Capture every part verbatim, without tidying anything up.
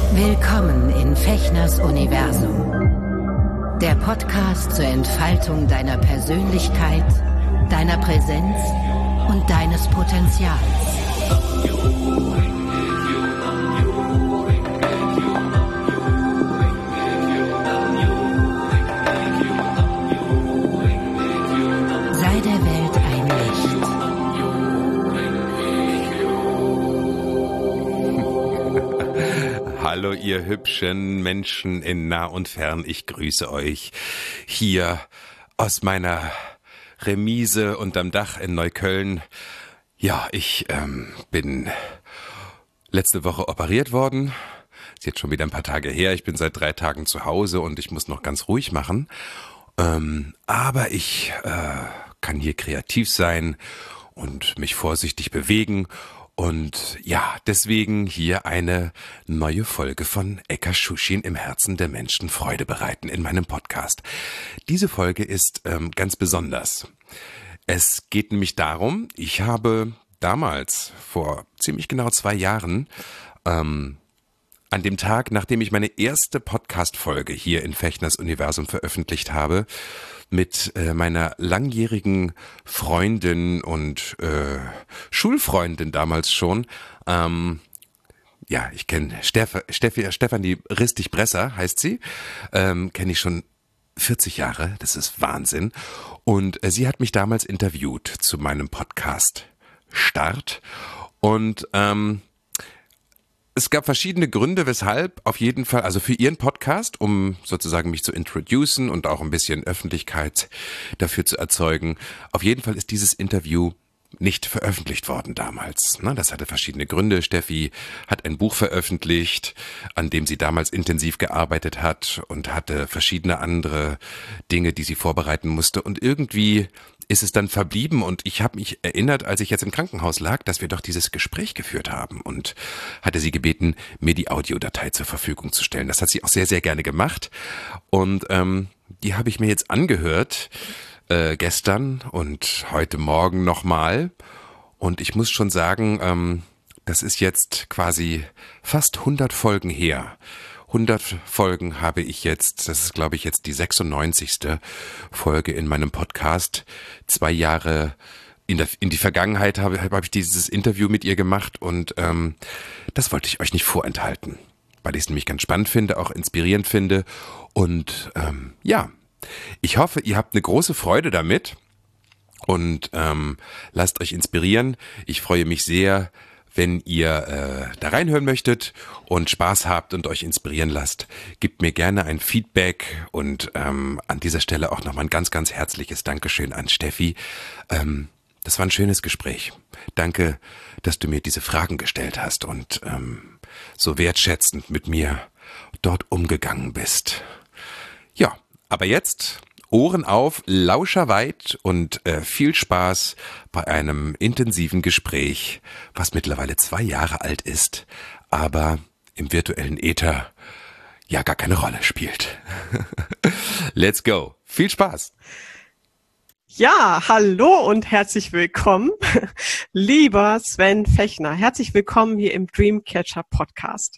Willkommen in Fechners Universum. Der Podcast zur Entfaltung deiner Persönlichkeit, deiner Präsenz und deines Potenzials. Sei der Welt ein Licht. Hallo ihr hübschen Menschen in nah und fern, ich grüße euch hier aus meiner Remise unterm Dach in Neukölln. Ja, ich ähm, bin letzte Woche operiert worden. Ist jetzt schon wieder ein paar Tage her. Ich bin seit drei Tagen zu Hause und ich muss noch ganz ruhig machen. Ähm, aber ich äh, kann hier kreativ sein und mich vorsichtig bewegen. Und ja, deswegen hier eine neue Folge von Eka Schuschin im Herzen der Menschen Freude bereiten in meinem Podcast. Diese Folge ist ähm, ganz besonders. Es geht nämlich darum, ich habe damals, vor ziemlich genau zwei Jahren, ähm, an dem Tag, nachdem ich meine erste Podcast-Folge hier in Fechners Universum veröffentlicht habe, mit äh, meiner langjährigen Freundin und äh, Schulfreundin damals schon, ähm, ja, ich kenne Steff, Steffi, Stefanie Ristig-Bresser, heißt sie, ähm, kenne ich schon vierzig Jahre, das ist Wahnsinn. Und äh, sie hat mich damals interviewt zu meinem Podcast Start und ähm, es gab verschiedene Gründe, weshalb auf jeden Fall, also für ihren Podcast, um sozusagen mich zu introducen und auch ein bisschen Öffentlichkeit dafür zu erzeugen. Auf jeden Fall ist dieses Interview nicht veröffentlicht worden damals. Das hatte verschiedene Gründe. Steffi hat ein Buch veröffentlicht, an dem sie damals intensiv gearbeitet hat und hatte verschiedene andere Dinge, die sie vorbereiten musste. Und irgendwie ist es dann verblieben und ich habe mich erinnert, als ich jetzt im Krankenhaus lag, dass wir doch dieses Gespräch geführt haben und hatte sie gebeten, mir die Audiodatei zur Verfügung zu stellen. Das hat sie auch sehr, sehr gerne gemacht und ähm, die habe ich mir jetzt angehört, äh, gestern und heute Morgen nochmal und ich muss schon sagen, ähm, das ist jetzt quasi fast hundert Folgen her. hundert Folgen habe ich jetzt, das ist glaube ich jetzt die sechsundneunzigste Folge in meinem Podcast. Zwei Jahre in, der, in die Vergangenheit habe, habe ich dieses Interview mit ihr gemacht und ähm, das wollte ich euch nicht vorenthalten, weil ich es nämlich ganz spannend finde, auch inspirierend finde und ähm, ja, ich hoffe, ihr habt eine große Freude damit und ähm, lasst euch inspirieren. Ich freue mich sehr, wenn ihr äh, da reinhören möchtet und Spaß habt und euch inspirieren lasst, gebt mir gerne ein Feedback und ähm, an dieser Stelle auch nochmal ein ganz, ganz herzliches Dankeschön an Steffi. Ähm, das war ein schönes Gespräch. Danke, dass du mir diese Fragen gestellt hast und ähm, so wertschätzend mit mir dort umgegangen bist. Ja, aber jetzt Ohren auf, Lauscher weit und äh, viel Spaß bei einem intensiven Gespräch, was mittlerweile zwei Jahre alt ist, aber im virtuellen Äther ja gar keine Rolle spielt. Let's go. Viel Spaß. Ja, hallo und herzlich willkommen, lieber Sven Fechner. Herzlich willkommen hier im Dreamcatcher Podcast.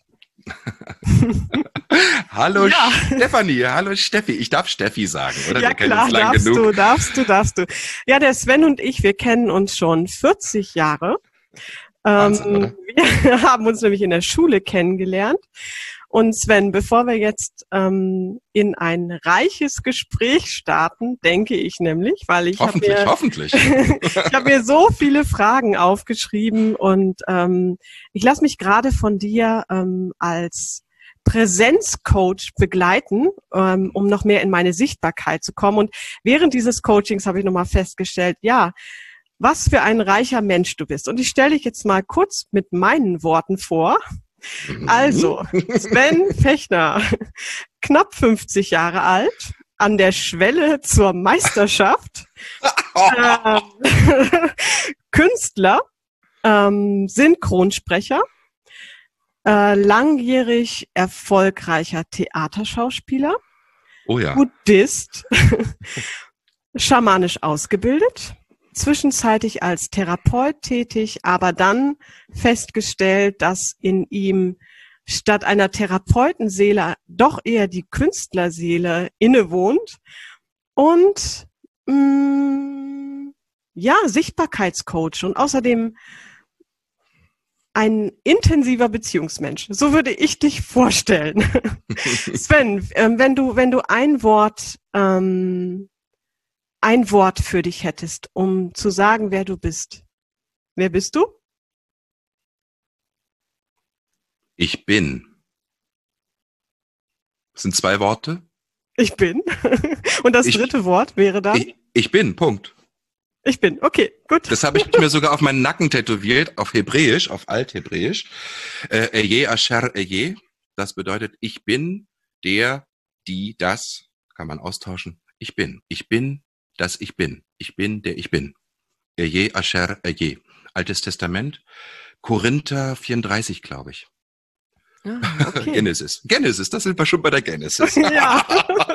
Hallo ja. Stefanie, hallo Steffi. Ich darf Steffi sagen, oder? Ja Wir kennen klar, uns lang darfst genug. du, darfst du, darfst du. Ja, der Sven und ich, wir kennen uns schon vierzig Jahre. Wahnsinn, ähm, oder? Wir haben uns nämlich in der Schule kennengelernt. Und Sven, bevor wir jetzt ähm, in ein reiches Gespräch starten, denke ich nämlich, weil ich habe Hoffentlich, mir, hoffentlich. ich habe mir so viele Fragen aufgeschrieben und ähm, ich lasse mich gerade von dir ähm, als Präsenzcoach begleiten, ähm, um noch mehr in meine Sichtbarkeit zu kommen. Und während dieses Coachings habe ich nochmal festgestellt, ja, was für ein reicher Mensch du bist. Und ich stelle dich jetzt mal kurz mit meinen Worten vor. Also, Sven Fechner, knapp fünfzig Jahre alt, an der Schwelle zur Meisterschaft, ähm, Künstler, ähm, Synchronsprecher, äh, langjährig erfolgreicher Theaterschauspieler, Oh ja. Buddhist, schamanisch ausgebildet, zwischenzeitlich als Therapeut tätig, aber dann festgestellt, dass in ihm statt einer Therapeutenseele doch eher die Künstlerseele innewohnt und mh, ja, Sichtbarkeitscoach und außerdem ein intensiver Beziehungsmensch. So würde ich dich vorstellen. Sven, ähm, wenn du, wenn du ein Wort, ähm, ein Wort für dich hättest, um zu sagen, wer du bist. Wer bist du? Ich bin. Das sind zwei Worte. Ich bin. Und das Ich- dritte Wort wäre dann? Ich, ich bin, Punkt. Ich bin. Okay, gut. Das habe ich mir sogar auf meinen Nacken tätowiert, auf Hebräisch, auf Althebräisch. Äh, Eje Asher Eje. Das bedeutet, ich bin der, die, das. Kann man austauschen. Ich bin. Ich bin, das ich bin. Ich bin, der ich bin. Eje Asher Eje. Altes Testament. Korinther vierunddreißig, glaube ich. Ah, okay. Genesis. Genesis, das sind wir schon bei der Genesis. Ja.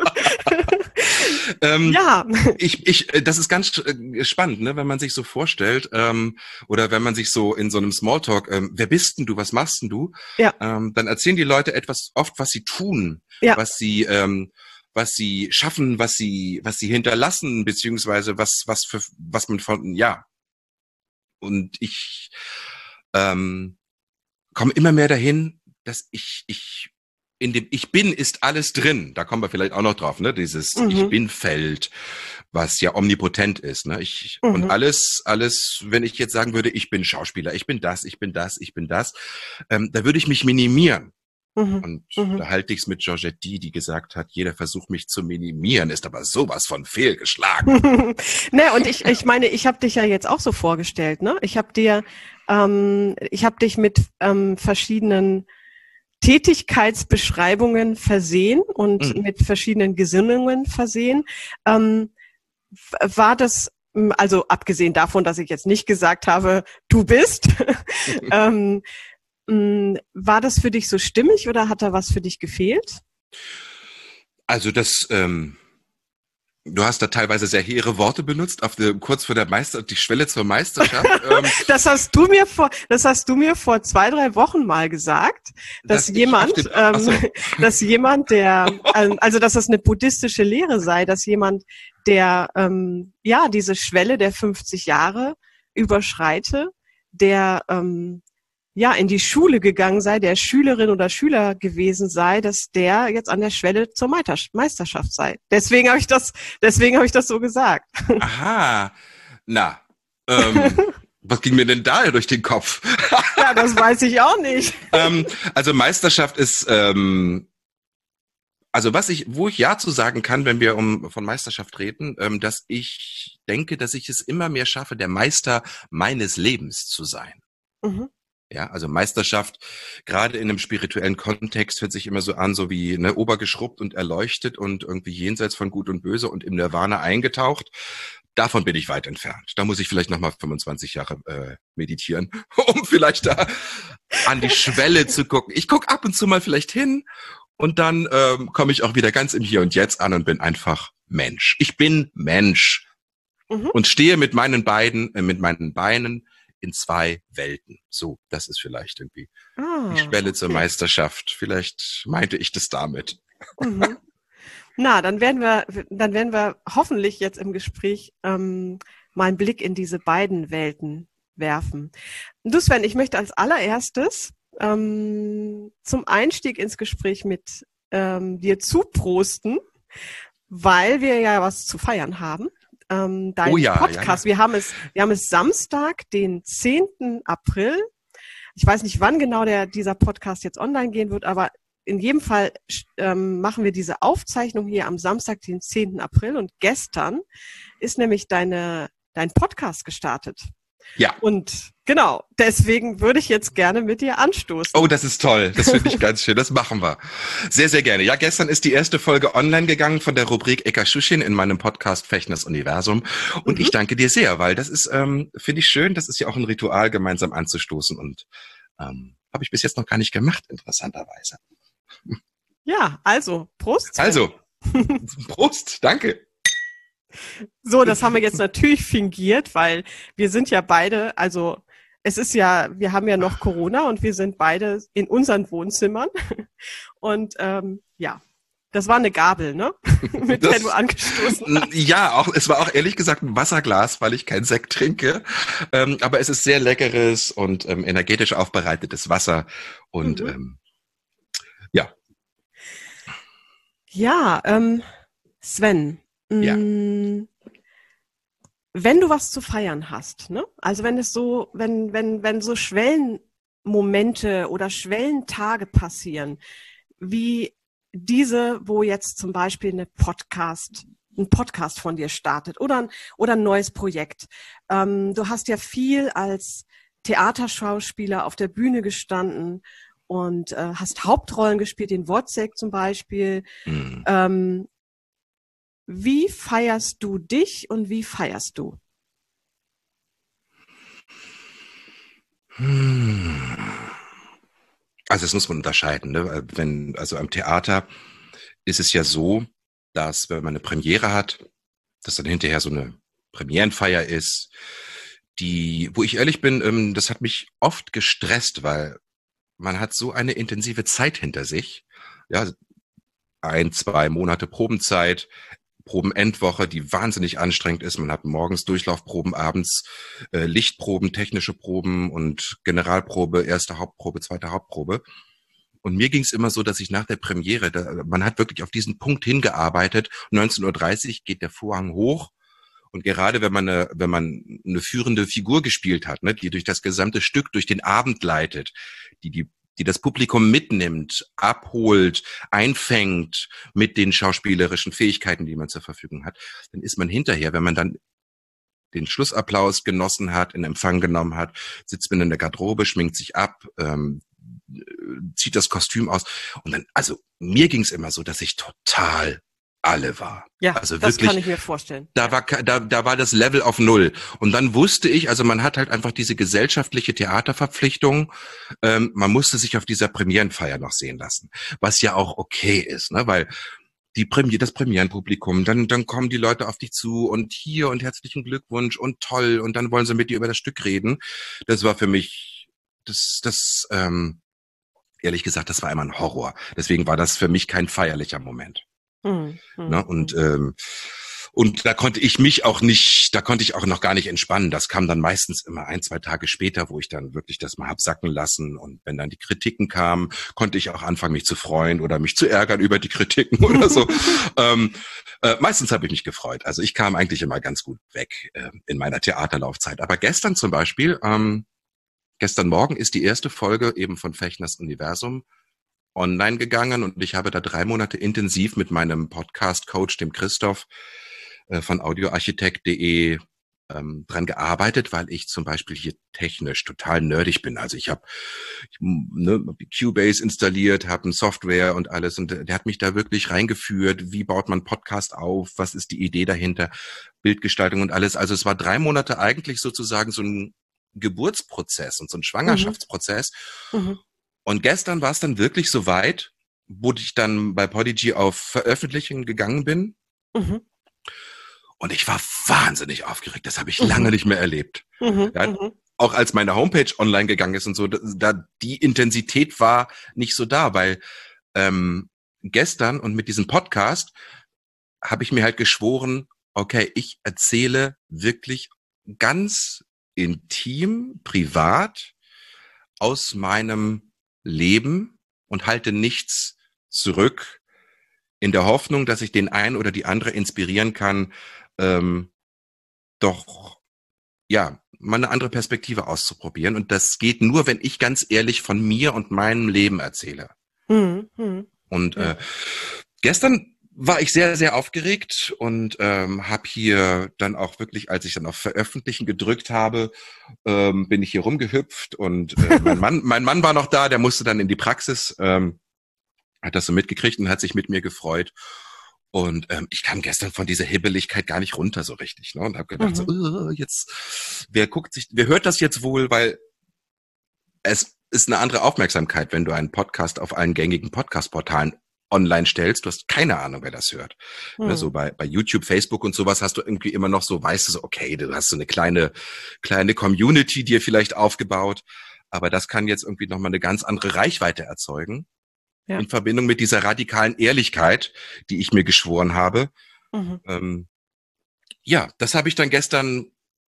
ähm, Ja. Ich, ich, äh, das ist ganz äh, spannend, ne, wenn man sich so vorstellt, ähm, oder wenn man sich so in so einem Smalltalk, ähm, wer bist denn du, was machst denn du? Ja. Ähm, dann erzählen die Leute etwas oft, was sie tun, Ja. was sie, ähm, was sie schaffen, was sie, was sie hinterlassen, beziehungsweise was, was für, was man von, ja. Und ich ähm, komme immer mehr dahin, dass ich, ich in dem Ich bin ist alles drin. Da kommen wir vielleicht auch noch drauf, ne? Dieses Mhm. Ich bin Feld, was ja omnipotent ist, ne? Ich Mhm. und alles, alles, wenn ich jetzt sagen würde, ich bin Schauspieler, ich bin das, ich bin das, ich bin das, ähm, da würde ich mich minimieren. Mhm. Und Mhm. da halte ich es mit Georgette D., die gesagt hat, jeder Versuch, mich zu minimieren, ist aber sowas von fehlgeschlagen. Ne, und ich, ich meine, ich habe dich ja jetzt auch so vorgestellt, ne? Ich habe dir, ähm, ich habe dich mit ähm, verschiedenen Tätigkeitsbeschreibungen versehen und Mhm. mit verschiedenen Gesinnungen versehen. Ähm, w- war das, m, also abgesehen davon, dass ich jetzt nicht gesagt habe, du bist, ähm, m, war das für dich so stimmig oder hat da was für dich gefehlt? Also das, ähm, du hast da teilweise sehr hehre Worte benutzt, auf der, kurz vor der Meister, die Schwelle zur Meisterschaft. ähm, Das hast du mir vor, das hast du mir vor zwei, drei Wochen mal gesagt, dass dass ich jemand, auf den- ach so. ähm, dass jemand, der, ähm, also dass das eine buddhistische Lehre sei, dass jemand, der ähm, ja diese Schwelle der fünfzig Jahre überschreite, der ähm, ja in die Schule gegangen sei, der Schülerin oder Schüler gewesen sei, dass der jetzt an der Schwelle zur Meiter- Meisterschaft sei. Deswegen habe ich das, deswegen habe ich das so gesagt. Aha, na, ähm, was ging mir denn da durch den Kopf? Ja, das weiß ich auch nicht. ähm, also Meisterschaft ist, ähm, also was ich, wo ich ja zu sagen kann, wenn wir um von Meisterschaft reden, ähm, dass ich denke, dass ich es immer mehr schaffe, der Meister meines Lebens zu sein. Mhm. Ja, also Meisterschaft, gerade in einem spirituellen Kontext, hört sich immer so an, so wie ne, obergeschrubbt und erleuchtet und irgendwie jenseits von Gut und Böse und im Nirvana eingetaucht. Davon bin ich weit entfernt. Da muss ich vielleicht nochmal fünfundzwanzig Jahre äh, meditieren, um vielleicht da an die Schwelle zu gucken. Ich gucke ab und zu mal vielleicht hin und dann ähm, komme ich auch wieder ganz im Hier und Jetzt an und bin einfach Mensch. Ich bin Mensch Mhm. und stehe mit meinen beiden, äh, mit meinen Beinen in zwei Welten. So, das ist vielleicht irgendwie Ah, die Schwelle zur okay. Meisterschaft. Vielleicht meinte ich das damit. Mhm. Na, dann werden wir, dann werden wir hoffentlich jetzt im Gespräch ähm, mal einen Blick in diese beiden Welten werfen. Du Sven, ich möchte als allererstes ähm, zum Einstieg ins Gespräch mit ähm, dir zuprosten, weil wir ja was zu feiern haben. Ähm, dein Oh ja, Podcast, ja, ja. wir haben es, wir haben es Samstag, den zehnten April. Ich weiß nicht, wann genau der, dieser Podcast jetzt online gehen wird, aber in jedem Fall ähm, machen wir diese Aufzeichnung hier am Samstag, den zehnten April. Und gestern ist nämlich deine, dein Podcast gestartet. Ja. Und genau, deswegen würde ich jetzt gerne mit dir anstoßen. Oh, das ist toll. Das finde ich ganz schön. Das machen wir. Sehr, sehr gerne. Ja, gestern ist die erste Folge online gegangen von der Rubrik Eka Schuschin in meinem Podcast Fechners Universum. Und Mhm. ich danke dir sehr, weil das ist, ähm, finde ich schön. Das ist ja auch ein Ritual, gemeinsam anzustoßen. Und ähm, habe ich bis jetzt noch gar nicht gemacht, interessanterweise. Ja, also, Prost. Sven. Also, Prost, danke. So, das haben wir jetzt natürlich fingiert, weil wir sind ja beide, also es ist ja, wir haben ja noch Corona und wir sind beide in unseren Wohnzimmern. Und ähm, ja, das war eine Gabel, ne? Mit Das, der du angestoßen hast. Ja, auch, es war auch ehrlich gesagt ein Wasserglas, weil ich keinen Sekt trinke. Ähm, aber es ist sehr leckeres und ähm, energetisch aufbereitetes Wasser. Und Mhm. ähm, ja, Ja, ähm, Sven, ja. mh, wenn du was zu feiern hast, ne? Also wenn es so, wenn, wenn, wenn so Schwellenmomente oder Schwellentage passieren, wie diese, wo jetzt zum Beispiel eine Podcast, ein Podcast von dir startet oder ein, oder ein neues Projekt. Ähm, du hast ja viel als Theaterschauspieler auf der Bühne gestanden und äh, hast Hauptrollen gespielt, in Wozzeck zum Beispiel. Hm. Ähm, wie feierst du dich und wie feierst du? Hm. Also das muss man unterscheiden, ne? Wenn, also am Theater ist es ja so, dass wenn man eine Premiere hat, dass dann hinterher so eine Premierenfeier ist, die, wo ich ehrlich bin, ähm, das hat mich oft gestresst, weil man hat so eine intensive Zeit hinter sich. Ja, ein, zwei Monate Probenzeit, Probenendwoche, die wahnsinnig anstrengend ist. Man hat morgens Durchlaufproben, abends äh, Lichtproben, technische Proben und Generalprobe, erste Hauptprobe, zweite Hauptprobe. Und mir ging es immer so, dass ich nach der Premiere, da, man hat wirklich auf diesen Punkt hingearbeitet. neunzehn Uhr dreißig geht der Vorhang hoch. Und gerade wenn man eine, wenn man eine führende Figur gespielt hat, ne, die durch das gesamte Stück, durch den Abend leitet, die die die das Publikum mitnimmt, abholt, einfängt mit den schauspielerischen Fähigkeiten, die man zur Verfügung hat, dann ist man hinterher, wenn man dann den Schlussapplaus genossen hat, in Empfang genommen hat, sitzt man in der Garderobe, schminkt sich ab, ähm, zieht das Kostüm aus und dann, also mir ging es immer so, dass ich total alle war. Ja, also das wirklich, kann ich mir vorstellen. Da war, da, da war das Level auf Null. Und dann wusste ich, also man hat halt einfach diese gesellschaftliche Theaterverpflichtung. Ähm, man musste sich auf dieser Premierenfeier noch sehen lassen. Was ja auch okay ist, ne, weil die Premiere, das Premierenpublikum, dann, dann kommen die Leute auf dich zu und hier und herzlichen Glückwunsch und toll und dann wollen sie mit dir über das Stück reden. Das war für mich, das, das, ähm, ehrlich gesagt, das war immer ein Horror. Deswegen war das für mich kein feierlicher Moment. Hm, hm, Ne? Und hm. ähm, und da konnte ich mich auch nicht, da konnte ich auch noch gar nicht entspannen. Das kam dann meistens immer ein, zwei Tage später, wo ich dann wirklich das mal hab sacken lassen. Und wenn dann die Kritiken kamen, konnte ich auch anfangen, mich zu freuen oder mich zu ärgern über die Kritiken oder so. ähm, äh, meistens habe ich mich gefreut. Also ich kam eigentlich immer ganz gut weg äh, in meiner Theaterlaufzeit. Aber gestern zum Beispiel, ähm, gestern Morgen ist die erste Folge eben von Fechners Universum online gegangen und ich habe da drei Monate intensiv mit meinem Podcast-Coach, dem Christoph äh, von audioarchitekt punkt de ähm, dran gearbeitet, weil ich zum Beispiel hier technisch total nerdig bin. Also ich habe ne, Cubase installiert, habe eine Software und alles und der hat mich da wirklich reingeführt. Wie baut man Podcast auf? Was ist die Idee dahinter? Bildgestaltung und alles. Also es war drei Monate eigentlich sozusagen so ein Geburtsprozess und so ein Schwangerschaftsprozess. Mhm. Und gestern war es dann wirklich so weit, wo ich dann bei Podigy auf Veröffentlichung gegangen bin. Mhm. Und ich war wahnsinnig aufgeregt. Das habe ich Mhm. lange nicht mehr erlebt. Mhm. Ja, Mhm. auch als meine Homepage online gegangen ist und so, da die Intensität war nicht so da, weil ähm, gestern und mit diesem Podcast habe ich mir halt geschworen, okay, ich erzähle wirklich ganz intim, privat aus meinem Leben und halte nichts zurück in der Hoffnung, dass ich den einen oder die andere inspirieren kann, ähm, doch, ja, mal eine andere Perspektive auszuprobieren. Und das geht nur, wenn ich ganz ehrlich von mir und meinem Leben erzähle. Mhm. Mhm. Und Ja. äh, gestern war ich sehr, sehr aufgeregt und ähm, habe hier dann auch wirklich, als ich dann auf Veröffentlichen gedrückt habe, ähm, bin ich hier rumgehüpft und äh, mein Mann, mein Mann war noch da, der musste dann in die Praxis, ähm, hat das so mitgekriegt und hat sich mit mir gefreut. Und ähm, ich kam gestern von dieser Hibbeligkeit gar nicht runter so richtig, ne? Und habe gedacht, Mhm. so, uh, jetzt, wer guckt sich, wer hört das jetzt wohl, weil es ist eine andere Aufmerksamkeit, wenn du einen Podcast auf allen gängigen Podcast-Portalen online stellst, du hast keine Ahnung, wer das hört. Hm. Ne, so bei, bei YouTube, Facebook und sowas hast du irgendwie immer noch so, weißt du so, okay, du hast so eine kleine, kleine Community dir vielleicht aufgebaut, aber das kann jetzt irgendwie nochmal eine ganz andere Reichweite erzeugen. Ja. In Verbindung mit dieser radikalen Ehrlichkeit, die ich mir geschworen habe. Mhm. Ähm, ja, das habe ich dann gestern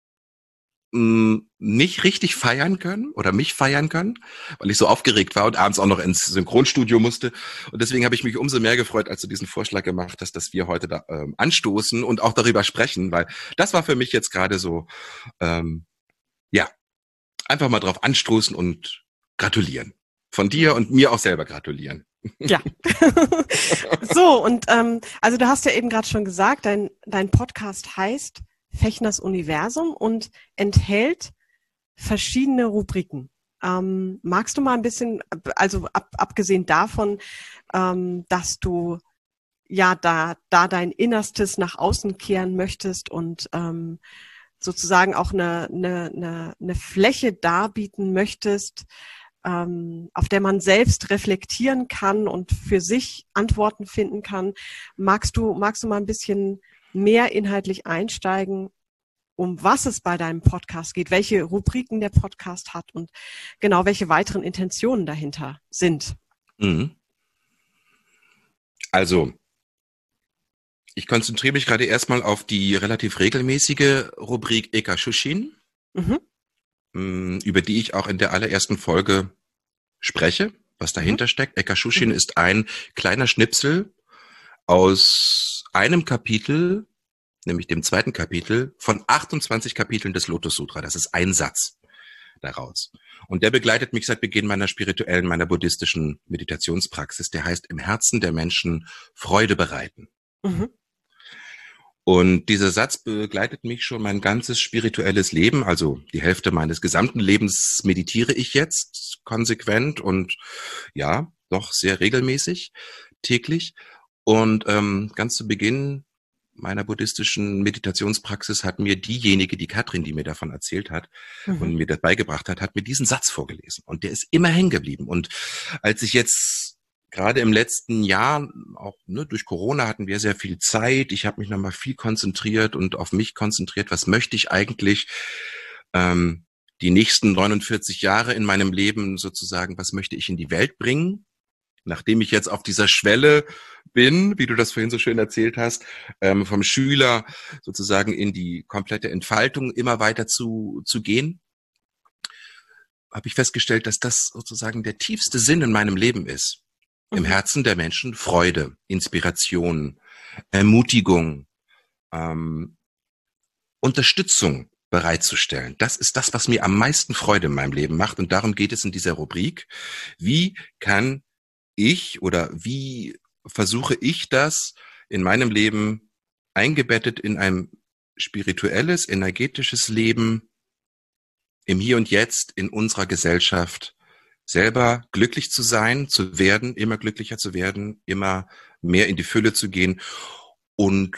nicht richtig feiern können oder mich feiern können, weil ich so aufgeregt war und abends auch noch ins Synchronstudio musste. Und deswegen habe ich mich umso mehr gefreut, als du diesen Vorschlag gemacht hast, dass wir heute da ähm, anstoßen und auch darüber sprechen, weil das war für mich jetzt gerade so, ähm, ja, einfach mal drauf anstoßen und gratulieren. Von dir und mir auch selber gratulieren. Ja. So, und ähm, also du hast ja eben gerade schon gesagt, dein, dein Podcast heißt Fechners Universum und enthält verschiedene Rubriken. Ähm, magst du mal ein bisschen, also ab, abgesehen davon, ähm, dass du ja da, da dein Innerstes nach außen kehren möchtest und ähm, sozusagen auch eine, eine, eine, eine Fläche darbieten möchtest, ähm, auf der man selbst reflektieren kann und für sich Antworten finden kann. Magst du, magst du mal ein bisschen mehr inhaltlich einsteigen, um was es bei deinem Podcast geht, welche Rubriken der Podcast hat und genau welche weiteren Intentionen dahinter sind? Mhm. Also, ich konzentriere mich gerade erstmal auf die relativ regelmäßige Rubrik Eka Shushin, mhm. über die ich auch in der allerersten Folge spreche, was dahinter mhm. steckt. Eka Shushin mhm. ist ein kleiner Schnipsel aus einem Kapitel, nämlich dem zweiten Kapitel von achtundzwanzig Kapiteln des Lotus Sutra. Das ist ein Satz daraus. Und der begleitet mich seit Beginn meiner spirituellen, meiner buddhistischen Meditationspraxis. Der heißt, im Herzen der Menschen Freude bereiten. Mhm. Und dieser Satz begleitet mich schon mein ganzes spirituelles Leben. Also die Hälfte meines gesamten Lebens meditiere ich jetzt konsequent und ja, doch sehr regelmäßig, täglich. Und ähm, ganz zu Beginn meiner buddhistischen Meditationspraxis hat mir diejenige, die Katrin, die mir davon erzählt hat mhm. und mir das beigebracht hat, hat mir diesen Satz vorgelesen. Und der ist immer hängen geblieben. Und als ich jetzt gerade im letzten Jahr, auch ne, durch Corona hatten wir sehr viel Zeit, ich habe mich nochmal viel konzentriert und auf mich konzentriert, was möchte ich eigentlich ähm, die nächsten neunundvierzig Jahre in meinem Leben sozusagen, was möchte ich in die Welt bringen? Nachdem ich jetzt auf dieser Schwelle bin, wie du das vorhin so schön erzählt hast, ähm, vom Schüler sozusagen in die komplette Entfaltung immer weiter zu, zu gehen, habe ich festgestellt, dass das sozusagen der tiefste Sinn in meinem Leben ist. Mhm. Im Herzen der Menschen Freude, Inspiration, Ermutigung, ähm, Unterstützung bereitzustellen. Das ist das, was mir am meisten Freude in meinem Leben macht. Und darum geht es in dieser Rubrik. Wie kann ich oder wie versuche ich das in meinem Leben eingebettet in ein spirituelles, energetisches Leben im Hier und Jetzt in unserer Gesellschaft selber glücklich zu sein, zu werden, immer glücklicher zu werden, immer mehr in die Fülle zu gehen. Und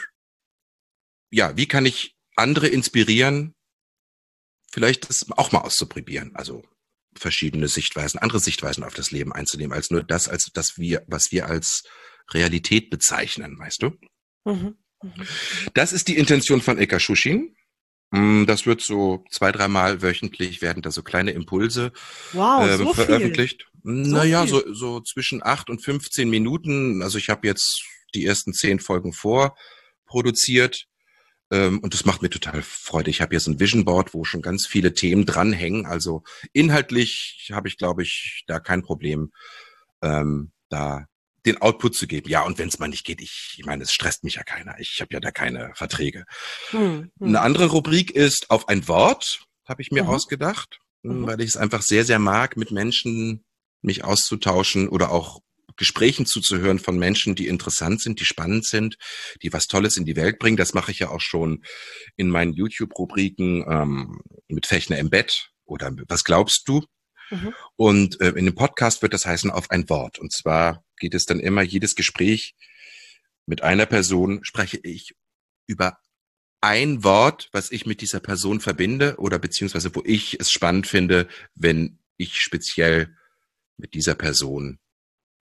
ja, wie kann ich andere inspirieren, vielleicht das auch mal auszuprobieren, also verschiedene Sichtweisen, andere Sichtweisen auf das Leben einzunehmen, als nur das, als das wir, was wir als Realität bezeichnen, weißt du? Mhm. Mhm. Das ist die Intention von Eka Shushin. Das wird so zwei, dreimal wöchentlich werden da so kleine Impulse wow, äh, so veröffentlicht. Viel. Naja, so, so, so zwischen acht und fünfzehn Minuten. Also ich habe jetzt die ersten zehn Folgen vorproduziert. Und das macht mir total Freude. Ich habe hier so ein Vision Board, wo schon ganz viele Themen dranhängen. Also inhaltlich habe ich, glaube ich, da kein Problem, ähm, da den Output zu geben. Ja, und wenn es mal nicht geht, ich, ich meine, es stresst mich ja keiner. Ich habe ja da keine Verträge. Hm, hm. Eine andere Rubrik ist auf ein Wort, habe ich mir mhm. ausgedacht, mhm. weil ich es einfach sehr, sehr mag, mit Menschen mich auszutauschen oder auch Gesprächen zuzuhören von Menschen, die interessant sind, die spannend sind, die was Tolles in die Welt bringen. Das mache ich ja auch schon in meinen YouTube-Rubriken ähm, mit Fechner im Bett oder Was glaubst du? Mhm. Und äh, in dem Podcast wird das heißen auf ein Wort. Und zwar geht es dann immer, jedes Gespräch mit einer Person spreche ich über ein Wort, was ich mit dieser Person verbinde oder beziehungsweise wo ich es spannend finde, wenn ich speziell mit dieser Person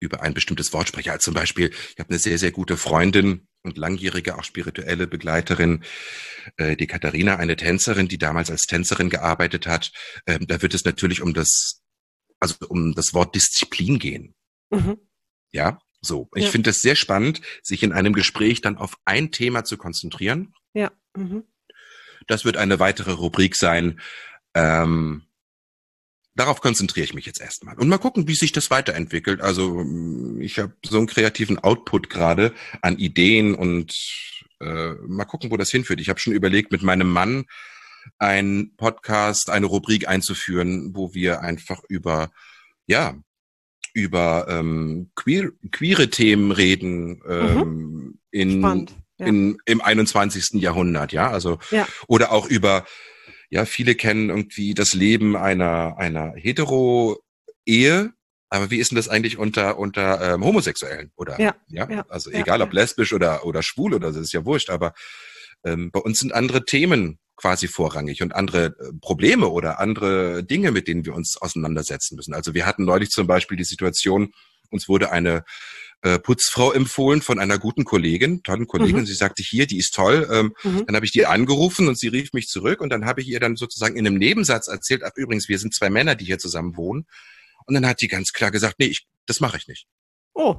über ein bestimmtes Wort spreche. Also zum Beispiel, ich habe eine sehr, sehr gute Freundin und langjährige, auch spirituelle Begleiterin, äh, die Katharina, eine Tänzerin, die damals als Tänzerin gearbeitet hat. Ähm, da wird es natürlich um das, also um das Wort Disziplin gehen. Mhm. Ja, so. Ich Ja. finde es sehr spannend, sich in einem Gespräch dann auf ein Thema zu konzentrieren. Ja. Mhm. Das wird eine weitere Rubrik sein. Ähm, Darauf konzentriere ich mich jetzt erstmal. Und mal gucken, wie sich das weiterentwickelt. Also ich habe so einen kreativen Output gerade an Ideen und äh, mal gucken, wo das hinführt. Ich habe schon überlegt, mit meinem Mann einen Podcast, eine Rubrik einzuführen, wo wir einfach über, ja, über ähm, queer, queere Themen reden ähm, in, Spannend. Ja. in im einundzwanzigsten Jahrhundert, ja, also Ja. oder auch über, ja, viele kennen irgendwie das Leben einer einer Hetero-Ehe, aber wie ist denn das eigentlich unter unter ähm, Homosexuellen oder Ja. ja, Ja. also Ja. egal ob Ja. lesbisch oder oder schwul oder so, ist ja wurscht, aber ähm, bei uns sind andere Themen quasi vorrangig und andere äh, Probleme oder andere Dinge, mit denen wir uns auseinandersetzen müssen. Also wir hatten neulich zum Beispiel die Situation, uns wurde eine äh, Putzfrau empfohlen von einer guten Kollegin, tollen Kollegin, Mhm. und sie sagte, hier, die ist toll. Ähm, Mhm. Dann habe ich die angerufen und sie rief mich zurück und dann habe ich ihr dann sozusagen in einem Nebensatz erzählt, ach übrigens, wir sind zwei Männer, die hier zusammen wohnen. Und dann hat die ganz klar gesagt, nee, ich, das mache ich nicht. Oh.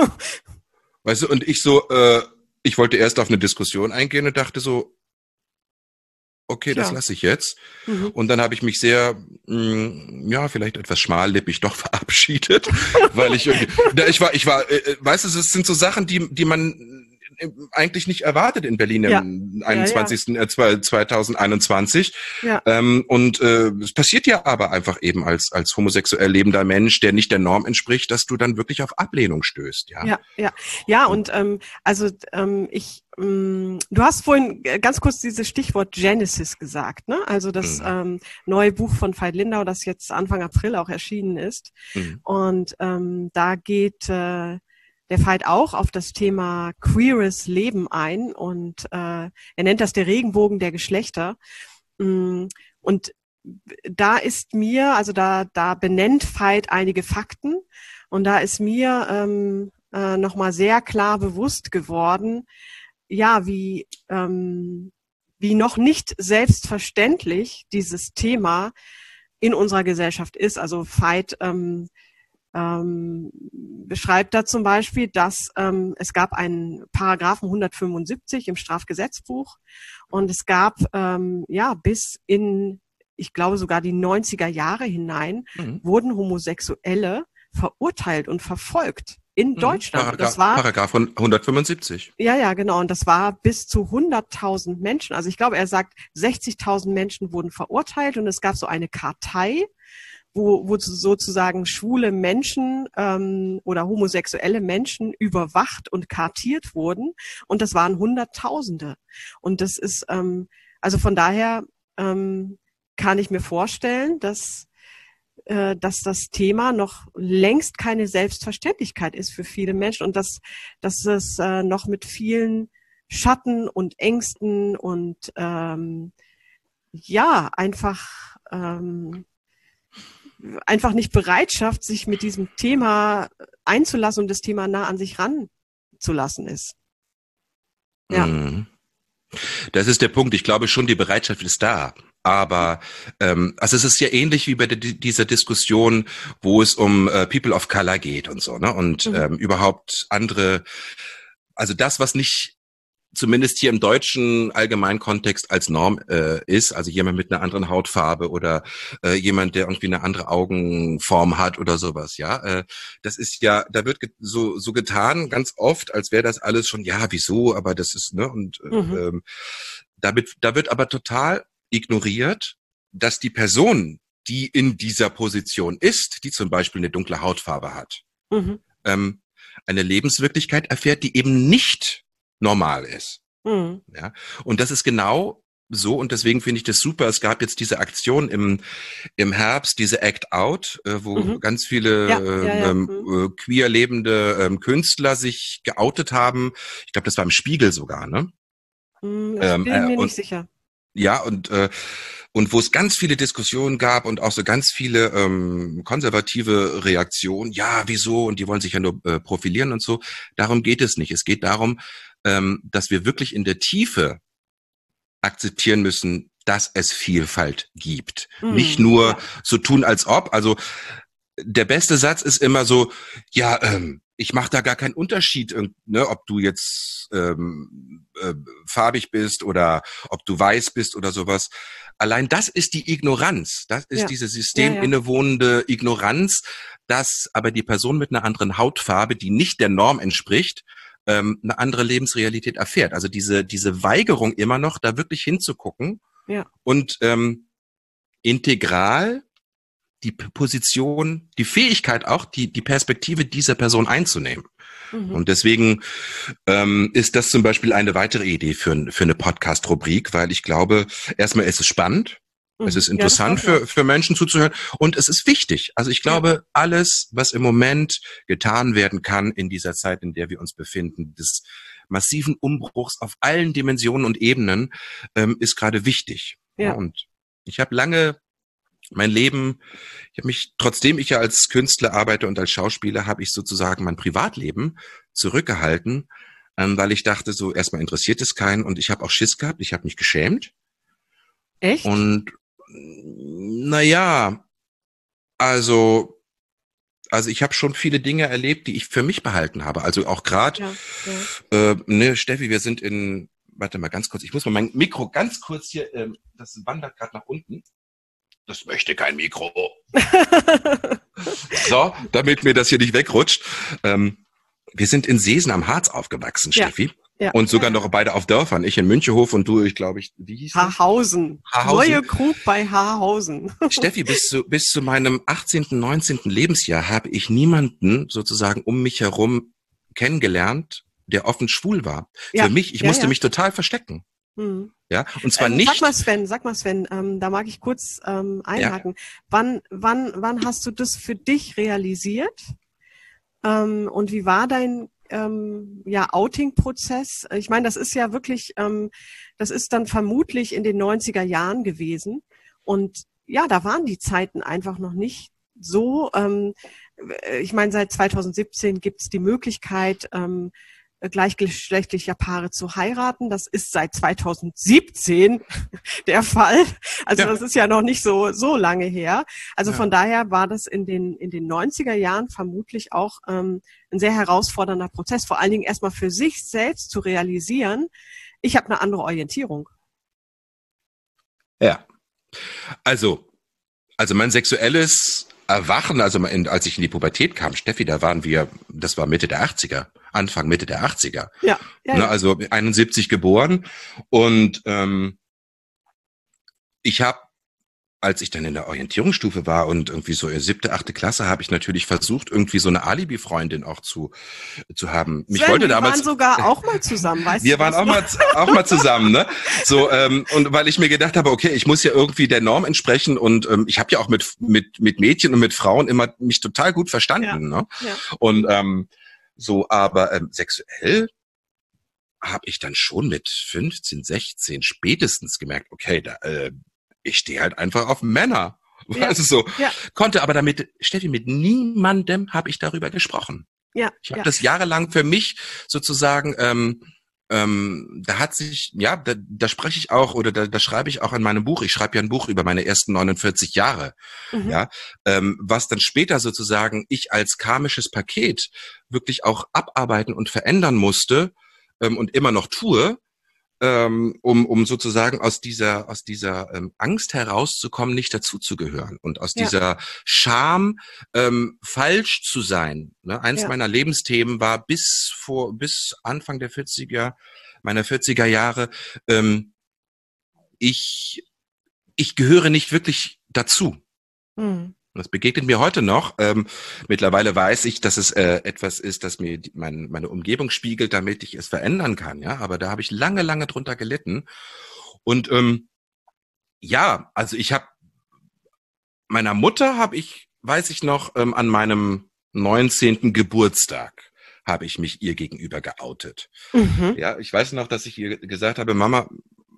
Weißt du, und ich so, äh, ich wollte erst auf eine Diskussion eingehen und dachte so, okay, das Tja. lasse ich jetzt. Mhm. Und dann habe ich mich sehr, mh, ja, vielleicht etwas schmallippig doch verabschiedet, weil ich irgendwie, da ich war, ich war, äh, weißt du, es sind so Sachen, die, die man äh, eigentlich nicht erwartet in Berlin Ja. im Ja, einundzwanzigsten Äh, zweitausendeinundzwanzig. Ja. Ähm, und äh, es passiert ja aber einfach eben als als homosexuell lebender Mensch, der nicht der Norm entspricht, dass du dann wirklich auf Ablehnung stößt. Ja. Ja, ja, ja, und ähm, also ähm, ich, ähm, du hast vorhin äh, ganz kurz dieses Stichwort Genesis gesagt, ne? Also das Mhm. ähm, neue Buch von Veit Lindau, das jetzt Anfang April auch erschienen ist. Mhm. Und ähm, da geht äh, der Veit auch auf das Thema queeres Leben ein und äh, er nennt das der Regenbogen der Geschlechter. Mm, Und da ist mir, also da da benennt Veit einige Fakten und da ist mir ähm, äh, nochmal sehr klar bewusst geworden, ja, wie ähm, wie noch nicht selbstverständlich dieses Thema in unserer Gesellschaft ist. Also Veit ähm, ähm, beschreibt da zum Beispiel, dass ähm, es gab einen Paragraphen hundertfünfundsiebzig im Strafgesetzbuch und es gab ähm, ja bis in, ich glaube sogar die neunziger Jahre hinein, Mhm. wurden Homosexuelle verurteilt und verfolgt in Mhm. Deutschland. Und Paragraph, das war Paragraph hundertfünfundsiebzig. ja, ja, genau. Und das war bis zu hunderttausend Menschen. Also ich glaube, er sagt, sechzigtausend Menschen wurden verurteilt und es gab so eine Kartei, wo, wo sozusagen schwule Menschen ähm, oder homosexuelle Menschen überwacht und kartiert wurden. Und das waren Hunderttausende. Und das ist, ähm, also von daher ähm, kann ich mir vorstellen, dass äh, dass das Thema noch längst keine Selbstverständlichkeit ist für viele Menschen und dass, dass es äh, noch mit vielen Schatten und Ängsten und ähm, ja, einfach ähm, einfach nicht Bereitschaft, sich mit diesem Thema einzulassen und das Thema nah an sich ranzulassen ist. Ja. Mhm. Das ist der Punkt. Ich glaube schon, die Bereitschaft ist da. Aber ähm, also es ist ja ähnlich wie bei der, dieser Diskussion, wo es um äh, People of Color geht und so, ne? Und Mhm. ähm, überhaupt andere, also das, was nicht zumindest hier im deutschen allgemeinen Kontext als Norm äh, ist, also jemand mit einer anderen Hautfarbe oder äh, jemand, der irgendwie eine andere Augenform hat oder sowas, ja, äh, das ist ja, da wird ge- so so getan ganz oft, als wäre das alles schon, ja, wieso, aber das ist, ne, und äh, Mhm. ähm, damit, da wird aber total ignoriert, dass die Person, die in dieser Position ist, die zum Beispiel eine dunkle Hautfarbe hat, Mhm. ähm, eine Lebenswirklichkeit erfährt, die eben nicht normal ist. Mhm. Ja, und das ist genau so und deswegen finde ich das super. Es gab jetzt diese Aktion im im Herbst, diese Act Out, äh, wo Mhm. ganz viele Ja, ja, ja. ähm, Mhm. äh, queer lebende ähm, Künstler sich geoutet haben. Ich glaube, das war im Spiegel sogar, ne? Mhm. Das Ähm, bin ich äh, mir und nicht sicher. ja, und äh, und wo es ganz viele Diskussionen gab und auch so ganz viele ähm, konservative Reaktionen. Ja, wieso? Und die wollen sich ja nur äh, profilieren und so. Darum geht es nicht. Es geht darum, ähm, dass wir wirklich in der Tiefe akzeptieren müssen, dass es Vielfalt gibt. Mhm, nicht nur ja. so tun, als ob. Also der beste Satz ist immer so, ja, ähm, ich mache da gar keinen Unterschied, ne, ob du jetzt ähm, äh, farbig bist oder ob du weiß bist oder sowas. Allein das ist die Ignoranz. Das ist ja. diese systeminnewohnende ja, ja. Ignoranz, dass aber die Person mit einer anderen Hautfarbe, die nicht der Norm entspricht, ähm, eine andere Lebensrealität erfährt. Also diese diese Weigerung immer noch, da wirklich hinzugucken ja. und ähm, integral die Position, die Fähigkeit auch, die die Perspektive dieser Person einzunehmen. Mhm. Und deswegen ähm, ist das zum Beispiel eine weitere Idee für, für eine Podcast-Rubrik, weil ich glaube, erstmal ist es spannend, mhm. es ist interessant ja, für, für Menschen zuzuhören und es ist wichtig. Also ich glaube, ja. alles, was im Moment getan werden kann in dieser Zeit, in der wir uns befinden, des massiven Umbruchs auf allen Dimensionen und Ebenen, ähm, ist gerade wichtig. Ja. Ja, und ich habe lange mein Leben, ich habe mich, trotzdem ich ja als Künstler arbeite und als Schauspieler, habe ich sozusagen mein Privatleben zurückgehalten, ähm, weil ich dachte, so erstmal interessiert es keinen und ich habe auch Schiss gehabt, ich habe mich geschämt. Echt? Und naja, also, also ich habe schon viele Dinge erlebt, die ich für mich behalten habe. Also auch gerade, ja, ja. äh, ne, Steffi, wir sind in, warte mal ganz kurz, ich muss mal mein Mikro ganz kurz hier, ähm, das wandert gerade nach unten. Das möchte kein Mikro. So, damit mir das hier nicht wegrutscht. Ähm, wir sind in Seesen am Harz aufgewachsen, ja. Steffi. Ja. Und sogar ja. noch beide auf Dörfern. Ich in Münchehof und du, ich glaube, ich, wie hieß das? Haarhausen. Haarhausen. Neue Krug bei Haarhausen. Steffi, bis zu, bis zu meinem achtzehnten, neunzehnten Lebensjahr habe ich niemanden sozusagen um mich herum kennengelernt, der offen schwul war. Ja. Für mich, ich ja, musste ja. mich total verstecken. Hm. Ja, und zwar ähm, nicht. Sag mal, Sven, sag mal, Sven, ähm, da mag ich kurz ähm, einhaken. Ja. Wann, wann, wann hast du das für dich realisiert? Ähm, und wie war dein ähm, ja, Outing-Prozess? Ich meine, das ist ja wirklich, ähm, das ist dann vermutlich in den neunziger Jahren gewesen. Und ja, da waren die Zeiten einfach noch nicht so. Ähm, ich meine, seit zweitausendsiebzehn gibt es die Möglichkeit, ähm, gleichgeschlechtlicher Paare zu heiraten. Das ist seit zweitausendsiebzehn der Fall. Also ja. das ist ja noch nicht so so lange her. Also ja. von daher war das in den in den neunziger Jahren vermutlich auch ähm, ein sehr herausfordernder Prozess. Vor allen Dingen erstmal für sich selbst zu realisieren, ich habe eine andere Orientierung. Ja, also also mein sexuelles Erwachen, also als ich in die Pubertät kam, Steffi, da waren wir, das war Mitte der achtziger, Anfang, Mitte der achtziger. Ja. ja, ne, ja. Also einundsiebzig geboren. Und ähm, ich habe, als ich dann in der Orientierungsstufe war und irgendwie so in siebte, achte Klasse, habe ich natürlich versucht, irgendwie so eine Alibi-Freundin auch zu zu haben. Mich Sven, wollte wir damals, waren sogar auch mal zusammen, weißt wir du? Wir waren auch mal auch mal zusammen, ne? So ähm, und weil ich mir gedacht habe, okay, ich muss ja irgendwie der Norm entsprechen und ähm, ich habe ja auch mit mit mit Mädchen und mit Frauen immer mich total gut verstanden, ja. ne? Ja. Und ähm, so, aber ähm, sexuell habe ich dann schon mit fünfzehn, sechzehn spätestens gemerkt, okay, da äh, ich stehe halt einfach auf Männer. Ja. Also so, ja. konnte aber damit, Steffi, mit niemandem habe ich darüber gesprochen. Ja. Ich habe ja. das jahrelang für mich sozusagen, ähm, ähm, da hat sich, ja, da, da spreche ich auch oder da, da schreibe ich auch in meinem Buch, ich schreibe ja ein Buch über meine ersten neunundvierzig Jahre, mhm. ja, ähm, was dann später sozusagen ich als karmisches Paket wirklich auch abarbeiten und verändern musste ähm, und immer noch tue, Ähm, um um sozusagen aus dieser aus dieser ähm, Angst herauszukommen, nicht dazuzugehören und aus ja. dieser Scham ähm, falsch zu sein. Ne? Eins ja. meiner Lebensthemen war bis vor bis Anfang der vierziger meiner vierziger Jahre ähm, ich ich gehöre nicht wirklich dazu. Mhm. Das begegnet mir heute noch. Ähm, mittlerweile weiß ich, dass es äh, etwas ist, das mir die, mein, meine Umgebung spiegelt, damit ich es verändern kann. Ja, aber da habe ich lange, lange drunter gelitten. Und ähm, ja, also ich habe meiner Mutter habe ich, weiß ich noch, ähm, an meinem neunzehnten Geburtstag habe ich mich ihr gegenüber geoutet. Mhm. Ja, ich weiß noch, dass ich ihr gesagt habe, Mama,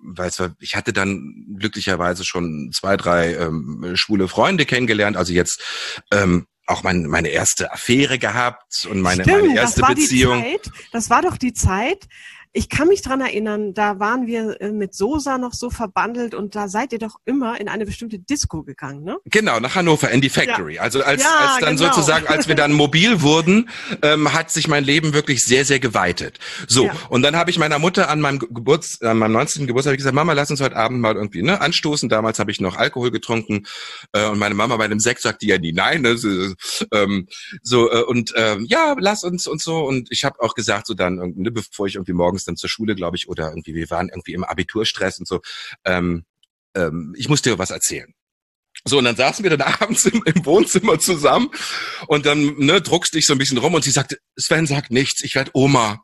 weil es war, ich hatte dann glücklicherweise schon zwei, drei ähm, schwule Freunde kennengelernt, also jetzt ähm, auch mein, meine erste Affäre gehabt und meine, Stimmt, meine erste das war Beziehung. Die Zeit, das war doch die Zeit. Ich kann mich dran erinnern, da waren wir mit Sosa noch so verbandelt und da seid ihr doch immer in eine bestimmte Disco gegangen, ne? Genau, nach Hannover, in die Factory. Ja. Also als, ja, als dann genau. sozusagen, als wir dann mobil wurden, ähm, hat sich mein Leben wirklich sehr, sehr geweitet. So, ja. Und dann habe ich meiner Mutter an meinem Geburts, an meinem neunzehnten Geburtstag gesagt, Mama, lass uns heute Abend mal irgendwie ne, anstoßen. Damals habe ich noch Alkohol getrunken äh, und meine Mama bei dem Sekt sagte ja nie nein. Ne, so, ähm, so äh, und ähm, ja, lass uns und so. Und ich habe auch gesagt, so dann, ne, bevor ich irgendwie morgens dann zur Schule, glaube ich, oder irgendwie, wir waren irgendwie im Abiturstress und so, ähm, ähm, ich muss dir was erzählen. So, und dann saßen wir dann abends im, im Wohnzimmer zusammen und dann ne, druckst dich so ein bisschen rum und sie sagte, Sven sagt nichts, ich werd Oma.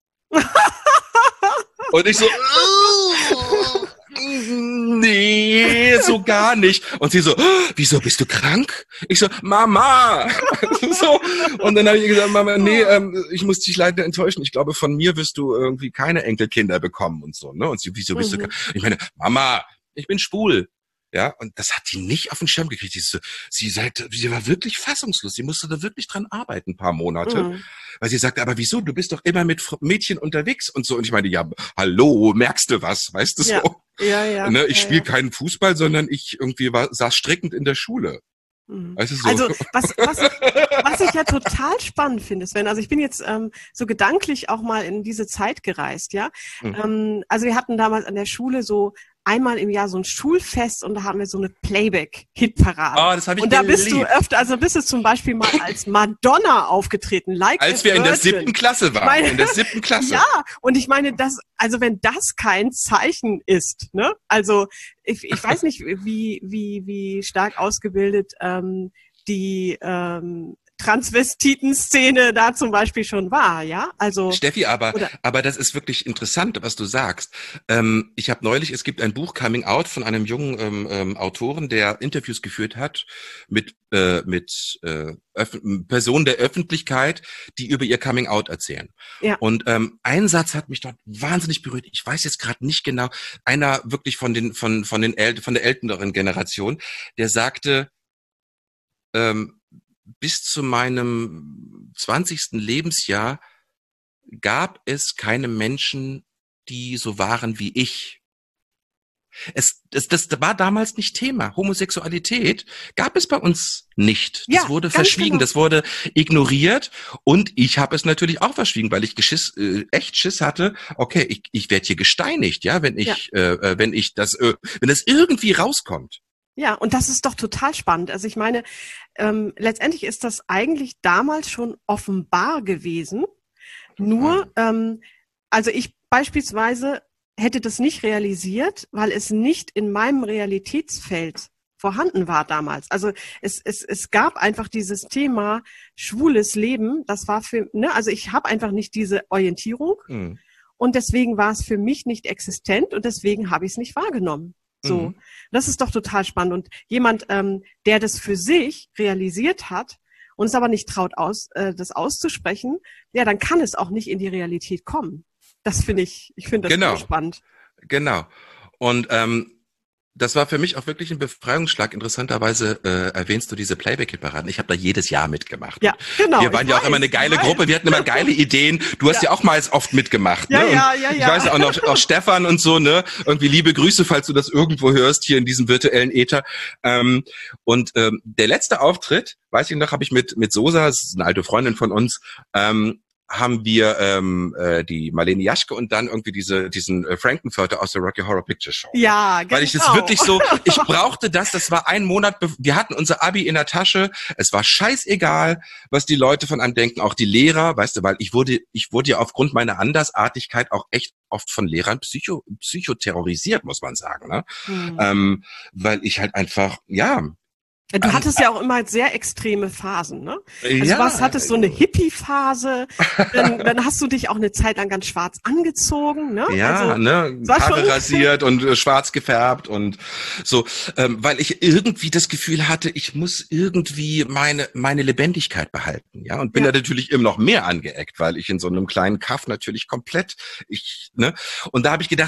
Und ich so, nee, so gar nicht. Und sie so, wieso, bist du krank? Ich so, Mama. So. Und dann habe ich gesagt, Mama, nee, ähm, ich muss dich leider enttäuschen. Ich glaube, von mir wirst du irgendwie keine Enkelkinder bekommen und so. Ne? Und sie, wieso bist mhm. du krank? Ich meine, Mama, ich bin schwul. Ja, und das hat die nicht auf den Schirm gekriegt. Sie, so, sie, seid, sie war wirklich fassungslos. Sie musste da wirklich dran arbeiten, ein paar Monate. Mhm. Weil sie sagte, aber wieso? Du bist doch immer mit Mädchen unterwegs und so. Und ich meine, ja, hallo, merkst du was? Weißt du ja. so? Ja, ja. Ne, ich ja, spiele ja. keinen Fußball, sondern ich irgendwie war, saß strickend in der Schule. Mhm. Weißt du, so. Also was, was, ich, was ich ja total spannend finde, Sven, also ich bin jetzt ähm, so gedanklich auch mal in diese Zeit gereist, ja. Mhm. Ähm, also wir hatten damals an der Schule so einmal im Jahr so ein Schulfest und da haben wir so eine Playback-Hitparade. Oh, das habe ich Und da geliebt. bist du öfter, also bist du zum Beispiel mal als Madonna aufgetreten, like als wir in der siebten Klasse waren, meine, in der siebten Klasse. Ja, und ich meine, das, also wenn das kein Zeichen ist, ne, also ich, ich weiß nicht, wie wie wie stark ausgebildet ähm, die ähm, Transvestiten-Szene da zum Beispiel schon war, ja? Also Steffi, aber oder, aber das ist wirklich interessant, was du sagst. Ähm, ich habe neulich, es gibt ein Buch Coming Out von einem jungen ähm, ähm, Autoren, der Interviews geführt hat mit äh, mit äh, Personen der Öffentlichkeit, die über ihr Coming Out erzählen. Ja. Und ähm, ein Satz hat mich dort wahnsinnig berührt. Ich weiß jetzt gerade nicht genau. Einer wirklich von den von von den äl von der älteren Generation, der sagte, ähm, bis zu meinem zwanzigsten Lebensjahr gab es keine Menschen, die so waren wie ich. Es, das, das war damals nicht Thema. Homosexualität gab es bei uns nicht. Das ja, wurde verschwiegen, genau. Das wurde ignoriert und ich habe es natürlich auch verschwiegen, weil ich Geschiss, äh, echt Schiss hatte. Okay, ich, ich werde hier gesteinigt, ja, wenn ich, ja. äh, wenn ich das, äh, wenn das irgendwie rauskommt. Ja, und das ist doch total spannend. Also ich meine, ähm, letztendlich ist das eigentlich damals schon offenbar gewesen. Nur, ähm, also ich beispielsweise hätte das nicht realisiert, weil es nicht in meinem Realitätsfeld vorhanden war damals. Also es es es gab einfach dieses Thema schwules Leben. Das war für, ne, also ich habe einfach nicht diese Orientierung mhm. und deswegen war es für mich nicht existent und deswegen habe ich es nicht wahrgenommen. So, mhm. Das ist doch total spannend. Und jemand, ähm, der das für sich realisiert hat und es aber nicht traut, aus, äh, das auszusprechen, ja, dann kann es auch nicht in die Realität kommen. Das finde ich, ich finde das genau. sehr spannend. Genau. Und ähm, das war für mich auch wirklich ein Befreiungsschlag. Interessanterweise äh, erwähnst du diese Playback-Hitparaden. Ich habe da jedes Jahr mitgemacht. Ja, genau. Wir waren ja weiß, auch immer eine geile Gruppe. Wir hatten immer geile Ideen. Du hast ja, ja auch mal oft mitgemacht. Ja, ne? ja, ja, ja. Ich weiß auch noch, auch Stefan und so, ne? Irgendwie liebe Grüße, falls du das irgendwo hörst, hier in diesem virtuellen Äther. Ähm, und ähm, der letzte Auftritt, weiß ich noch, habe ich mit mit Sosa, das ist eine alte Freundin von uns, ähm, haben wir ähm, äh, die Marlene Jaschke und dann irgendwie diese diesen äh, Frankenfurter aus der Rocky Horror Picture Show. Ja, genau. Weil ich das wirklich so, ich brauchte das, das war ein Monat, wir hatten unser Abi in der Tasche, es war scheißegal, was die Leute von einem denken, auch die Lehrer, weißt du, weil ich wurde, ich wurde ja aufgrund meiner Andersartigkeit auch echt oft von Lehrern psycho, psychoterrorisiert, muss man sagen, ne? Hm. Ähm, weil ich halt einfach, ja, Du hattest ja auch immer sehr extreme Phasen, ne? Also ja. was hattest so eine Hippie-Phase, dann, dann hast du dich auch eine Zeit lang ganz schwarz angezogen, ne? Ja, also, ne, Haare rasiert und äh, schwarz gefärbt und so, ähm, weil ich irgendwie das Gefühl hatte, ich muss irgendwie meine meine Lebendigkeit behalten, ja, und bin ja. da natürlich immer noch mehr angeeckt, weil ich in so einem kleinen Kaff natürlich komplett, ich, ne, und da habe ich gedacht so,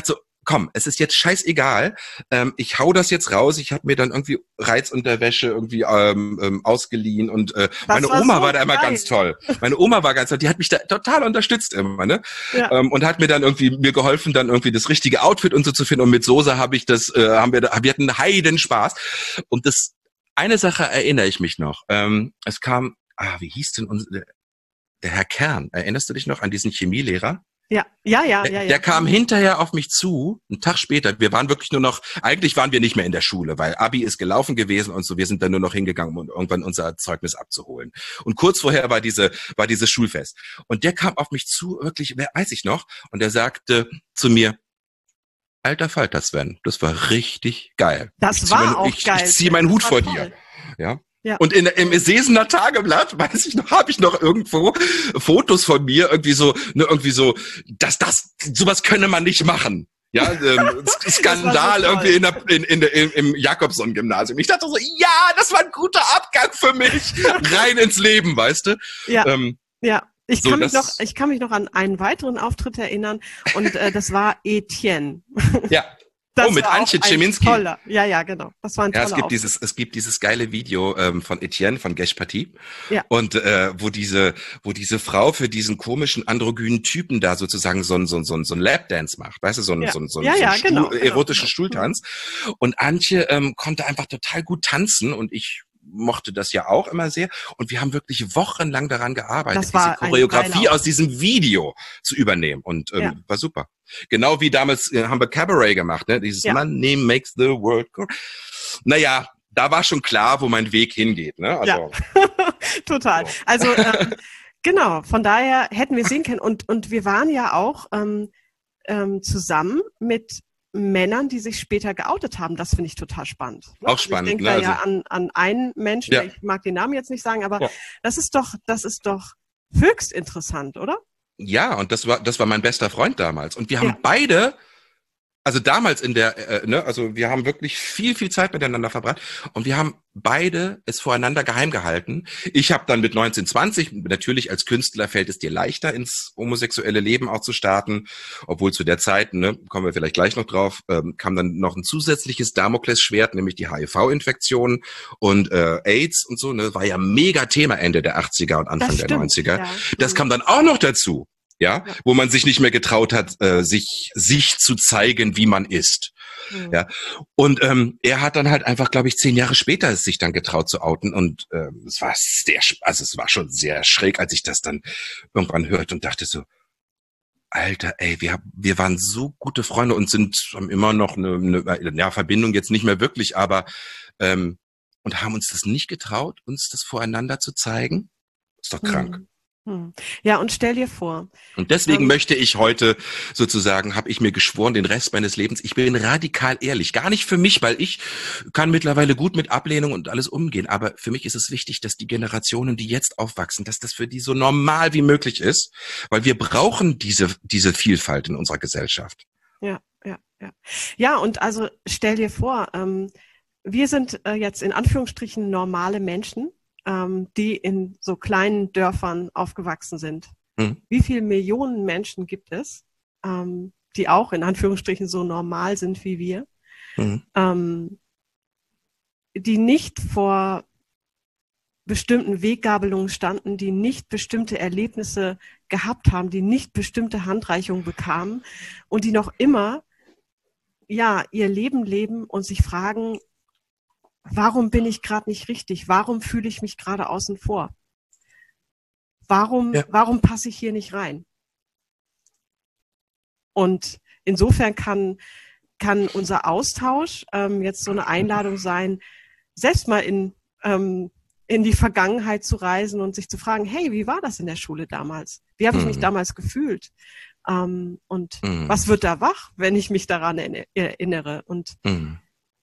komm, es ist jetzt scheißegal, ähm, ich hau das jetzt raus, ich habe mir dann irgendwie Reizunterwäsche irgendwie ähm, ähm, ausgeliehen und äh, meine war Oma so war da immer geil. ganz toll. Meine Oma war ganz toll, die hat mich da total unterstützt immer, ne? Ja. Ähm, und hat mir dann irgendwie mir geholfen, dann irgendwie das richtige Outfit und so zu finden und mit Soße habe ich das, äh, haben wir, da, wir hatten heiden Spaß und das, eine Sache erinnere ich mich noch, ähm, es kam, ah, wie hieß denn unser, der Herr Kern, erinnerst du dich noch an diesen Chemielehrer? Ja, ja, ja, Der, ja, ja. der kam hinterher auf mich zu, einen Tag später. Wir waren wirklich nur noch, eigentlich waren wir nicht mehr in der Schule, weil Abi ist gelaufen gewesen und so. Wir sind dann nur noch hingegangen, um irgendwann unser Zeugnis abzuholen. Und kurz vorher war diese, war dieses Schulfest. Und der kam auf mich zu, wirklich, wer weiß ich noch, und der sagte zu mir, alter Falter Sven, das war richtig geil. Das ich war mein, auch ich, geil. Ich ziehe meinen Hut Das vor war dir. toll. Ja. Ja. Und in, im Sesener Tageblatt, weiß ich noch, habe ich noch irgendwo Fotos von mir, irgendwie so, ne, irgendwie so, dass das, sowas könne man nicht machen. Ja, ähm, Skandal so irgendwie in der, in, in der, im, im Jakobson-Gymnasium. Ich dachte so, ja, das war ein guter Abgang für mich. Rein ins Leben, weißt du? Ja, ähm, ja. Ich so, kann mich das- noch, ich kann mich noch an einen weiteren Auftritt erinnern und äh, das war Etienne. ja. Das Oh, mit war auch Antje ein Schiminski. Toller. Ja, ja, genau. Das war ein Ja, toller es gibt Auftritt. dieses, es gibt dieses geile Video ähm, von Etienne von Gesh Party. Ja. Und äh, wo diese, wo diese Frau für diesen komischen androgynen Typen da sozusagen so ein so ein so ein, so ein Lapdance macht, weißt du, so ein Ja. so ein so ein, Ja, so ein ja, Stuhl, genau, genau, erotischen genau. Stuhltanz. Und Antje ähm, konnte einfach total gut tanzen und ich mochte das ja auch immer sehr. Und wir haben wirklich wochenlang daran gearbeitet, Das war diese ein Choreografie geiler aus diesem Video zu übernehmen. Und ähm, Ja. war super. Genau wie damals äh, haben wir Cabaret gemacht, ne? Dieses Ja. Money makes the world go. Naja, da war schon klar, wo mein Weg hingeht. Ne? Also, Total. So. Also ähm, genau, von daher hätten wir sehen können. Und, und wir waren ja auch ähm, ähm, zusammen mit Männern, die sich später geoutet haben. Das finde ich total spannend. Auch spannend, Ich denke ne? da ja Also- an, an einen Menschen, Ja. ich mag den Namen jetzt nicht sagen, aber Ja. das ist doch, das ist doch höchst interessant, oder? ja, und das war, das war mein bester Freund damals. Und wir haben Ja. beide, also damals in der, äh, ne, also wir haben wirklich viel, viel Zeit miteinander verbracht und wir haben beide es voreinander geheim gehalten. Ich habe dann mit neunzehn, zwanzig, natürlich als Künstler fällt es dir leichter, ins homosexuelle Leben auch zu starten, obwohl zu der Zeit, ne, kommen wir vielleicht gleich noch drauf, ähm, kam dann noch ein zusätzliches Damoklesschwert, nämlich die H I V-Infektion und äh, AIDS und so, ne, war ja mega Thema Ende der achtziger und Anfang Das der stimmt, neunziger. ja. Das Mhm. kam dann auch noch dazu. Ja, Ja. wo man sich nicht mehr getraut hat, äh, sich sich zu zeigen, wie man ist. Mhm. Ja, und ähm, er hat dann halt einfach, glaube ich, zehn Jahre später es sich dann getraut zu outen und ähm, es war sehr, also es war schon sehr schräg, als ich das dann irgendwann hörte und dachte so, Alter, ey, wir haben, wir waren so gute Freunde und sind haben immer noch eine, eine ja, Verbindung jetzt nicht mehr wirklich, aber ähm, und haben uns das nicht getraut, uns das voreinander zu zeigen. Ist doch krank. Mhm. Mhm. Ja, und stell dir vor, Und deswegen Ähm, möchte ich heute sozusagen, habe ich mir geschworen, den Rest meines Lebens, ich bin radikal ehrlich. Gar nicht für mich, weil ich kann mittlerweile gut mit Ablehnung und alles umgehen. Aber für mich ist es wichtig, dass die Generationen, die jetzt aufwachsen, dass das für die so normal wie möglich ist. Weil wir brauchen diese, diese Vielfalt in unserer Gesellschaft. ja, ja, ja. Ja, und also stell dir vor, ähm, wir sind äh, jetzt in Anführungsstrichen normale Menschen, ähm, die in so kleinen Dörfern aufgewachsen sind. Hm. Wie viele Millionen Menschen gibt es, ähm, die auch in Anführungsstrichen so normal sind wie wir, Mhm. ähm, die nicht vor bestimmten Weggabelungen standen, die nicht bestimmte Erlebnisse gehabt haben, die nicht bestimmte Handreichungen bekamen und die noch immer ja ihr Leben leben und sich fragen, warum bin ich gerade nicht richtig? Warum fühle ich mich gerade außen vor? Warum, Ja. warum passe ich hier nicht rein? Und insofern kann, kann unser Austausch ähm, jetzt so eine Einladung sein, selbst mal in, ähm, in die Vergangenheit zu reisen und sich zu fragen, hey, wie war das in der Schule damals? Wie habe ich mich Mhm. damals gefühlt? Ähm, und Mhm. was wird da wach, wenn ich mich daran erinner- erinnere? Und Mhm.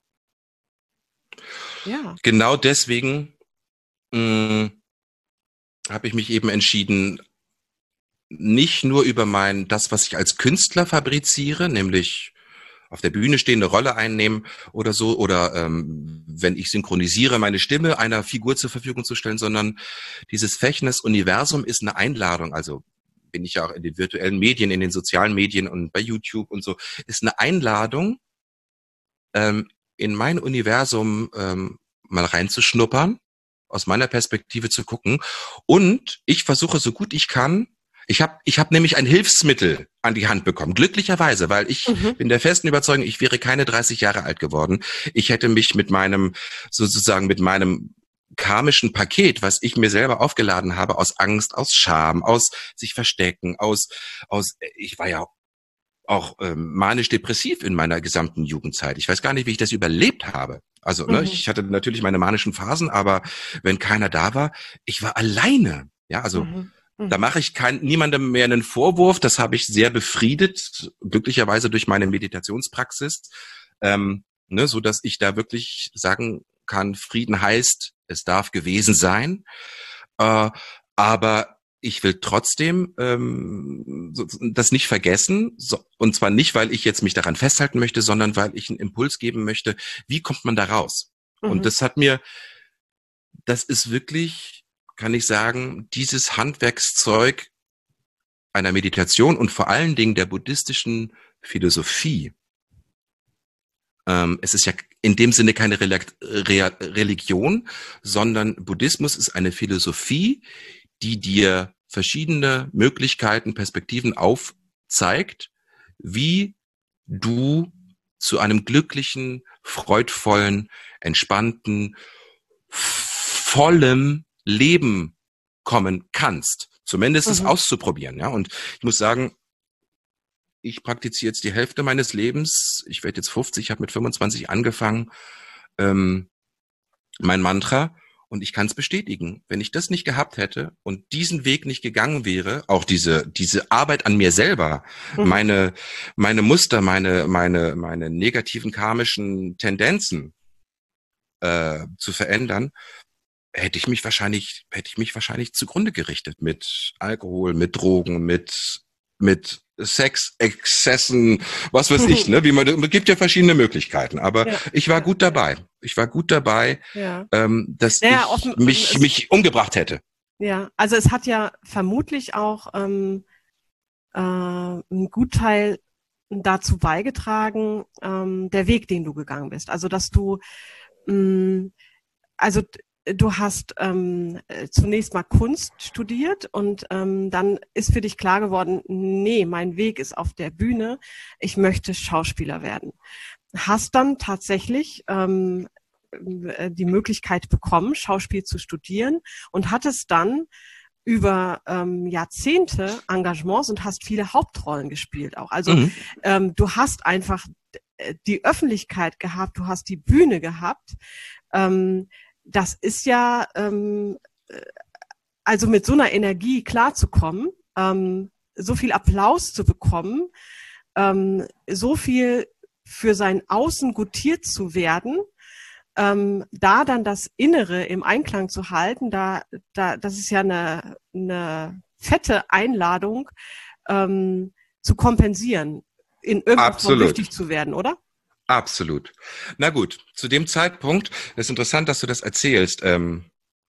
ja, Genau deswegen mh, habe ich mich eben entschieden, nicht nur über mein, das, was ich als Künstler fabriziere, nämlich auf der Bühne stehen, eine Rolle einnehmen oder so, oder ähm, wenn ich synchronisiere, meine Stimme einer Figur zur Verfügung zu stellen, sondern dieses Fechnes Universum ist eine Einladung, also bin ich ja auch in den virtuellen Medien, in den sozialen Medien und bei YouTube und so, ist eine Einladung, ähm, in mein Universum ähm, mal reinzuschnuppern, aus meiner Perspektive zu gucken. Und ich versuche, so gut ich kann, ich habe ich hab nämlich ein Hilfsmittel an die Hand bekommen, glücklicherweise, weil ich mhm. bin der festen Überzeugung, ich wäre keine dreißig Jahre alt geworden. Ich hätte mich mit meinem, sozusagen mit meinem karmischen Paket, was ich mir selber aufgeladen habe, aus Angst, aus Scham, aus sich verstecken, aus, aus, ich war ja auch ähm, manisch-depressiv in meiner gesamten Jugendzeit. Ich weiß gar nicht, wie ich das überlebt habe. Also, mhm. ne, ich hatte natürlich meine manischen Phasen, aber wenn keiner da war, ich war alleine. Ja, also mhm. Mhm. da mache ich kein, niemandem mehr einen Vorwurf. Das habe ich sehr befriedet, glücklicherweise durch meine Meditationspraxis, ähm, ne, so dass ich da wirklich sagen kann, Frieden heißt, es darf gewesen sein, äh, aber ich will trotzdem ähm, so, das nicht vergessen, so, und zwar nicht, weil ich jetzt mich daran festhalten möchte, sondern weil ich einen Impuls geben möchte, wie kommt man da raus? Mhm. Und das hat mir, das ist wirklich, kann ich sagen, dieses Handwerkszeug einer Meditation und vor allen Dingen der buddhistischen Philosophie. Ähm, es ist ja in dem Sinne keine Re- Re- Religion, sondern Buddhismus ist eine Philosophie, die dir verschiedene Möglichkeiten, Perspektiven aufzeigt, wie du zu einem glücklichen, freudvollen, entspannten, vollem Leben kommen kannst. Zumindest mhm. es auszuprobieren, ja. Und ich muss sagen, ich praktiziere jetzt die Hälfte meines Lebens. Ich werde jetzt fünfzig, ich habe mit fünfundzwanzig angefangen, ähm, mein Mantra. Und ich kann es bestätigen, wenn ich das nicht gehabt hätte und diesen Weg nicht gegangen wäre, auch diese diese Arbeit an mir selber, mhm. meine meine Muster, meine meine meine negativen karmischen Tendenzen äh, zu verändern, hätte ich mich wahrscheinlich hätte ich mich wahrscheinlich zugrunde gerichtet mit Alkohol, mit Drogen, mit mit Sex, Exzessen, was weiß ich, ne? Wie man, es gibt ja verschiedene Möglichkeiten, aber ja. ich war gut dabei. Ich war gut dabei, ja. ähm, dass ja, ich offen, mich, mich umgebracht hätte. Ja, also es hat ja vermutlich auch ähm, äh, einen Gutteil dazu beigetragen, ähm, der Weg, den du gegangen bist. Also dass du, mh, also du hast ähm, zunächst mal Kunst studiert und ähm, dann ist für dich klar geworden, nee, mein Weg ist auf der Bühne, ich möchte Schauspieler werden. Hast dann tatsächlich ähm, die Möglichkeit bekommen, Schauspiel zu studieren und hattest dann über ähm, Jahrzehnte Engagements und hast viele Hauptrollen gespielt auch. Also mhm. ähm, du hast einfach die Öffentlichkeit gehabt, du hast die Bühne gehabt. Ähm, Das ist ja, ähm, also mit so einer Energie klarzukommen, ähm, so viel Applaus zu bekommen, ähm, so viel für sein Außen gutiert zu werden, ähm, da dann das Innere im Einklang zu halten, da, da, das ist ja eine, eine fette Einladung, ähm, zu kompensieren, in irgendeiner Form wichtig zu werden, oder? Absolut. Na gut, zu dem Zeitpunkt, das ist interessant, dass du das erzählst. Ähm,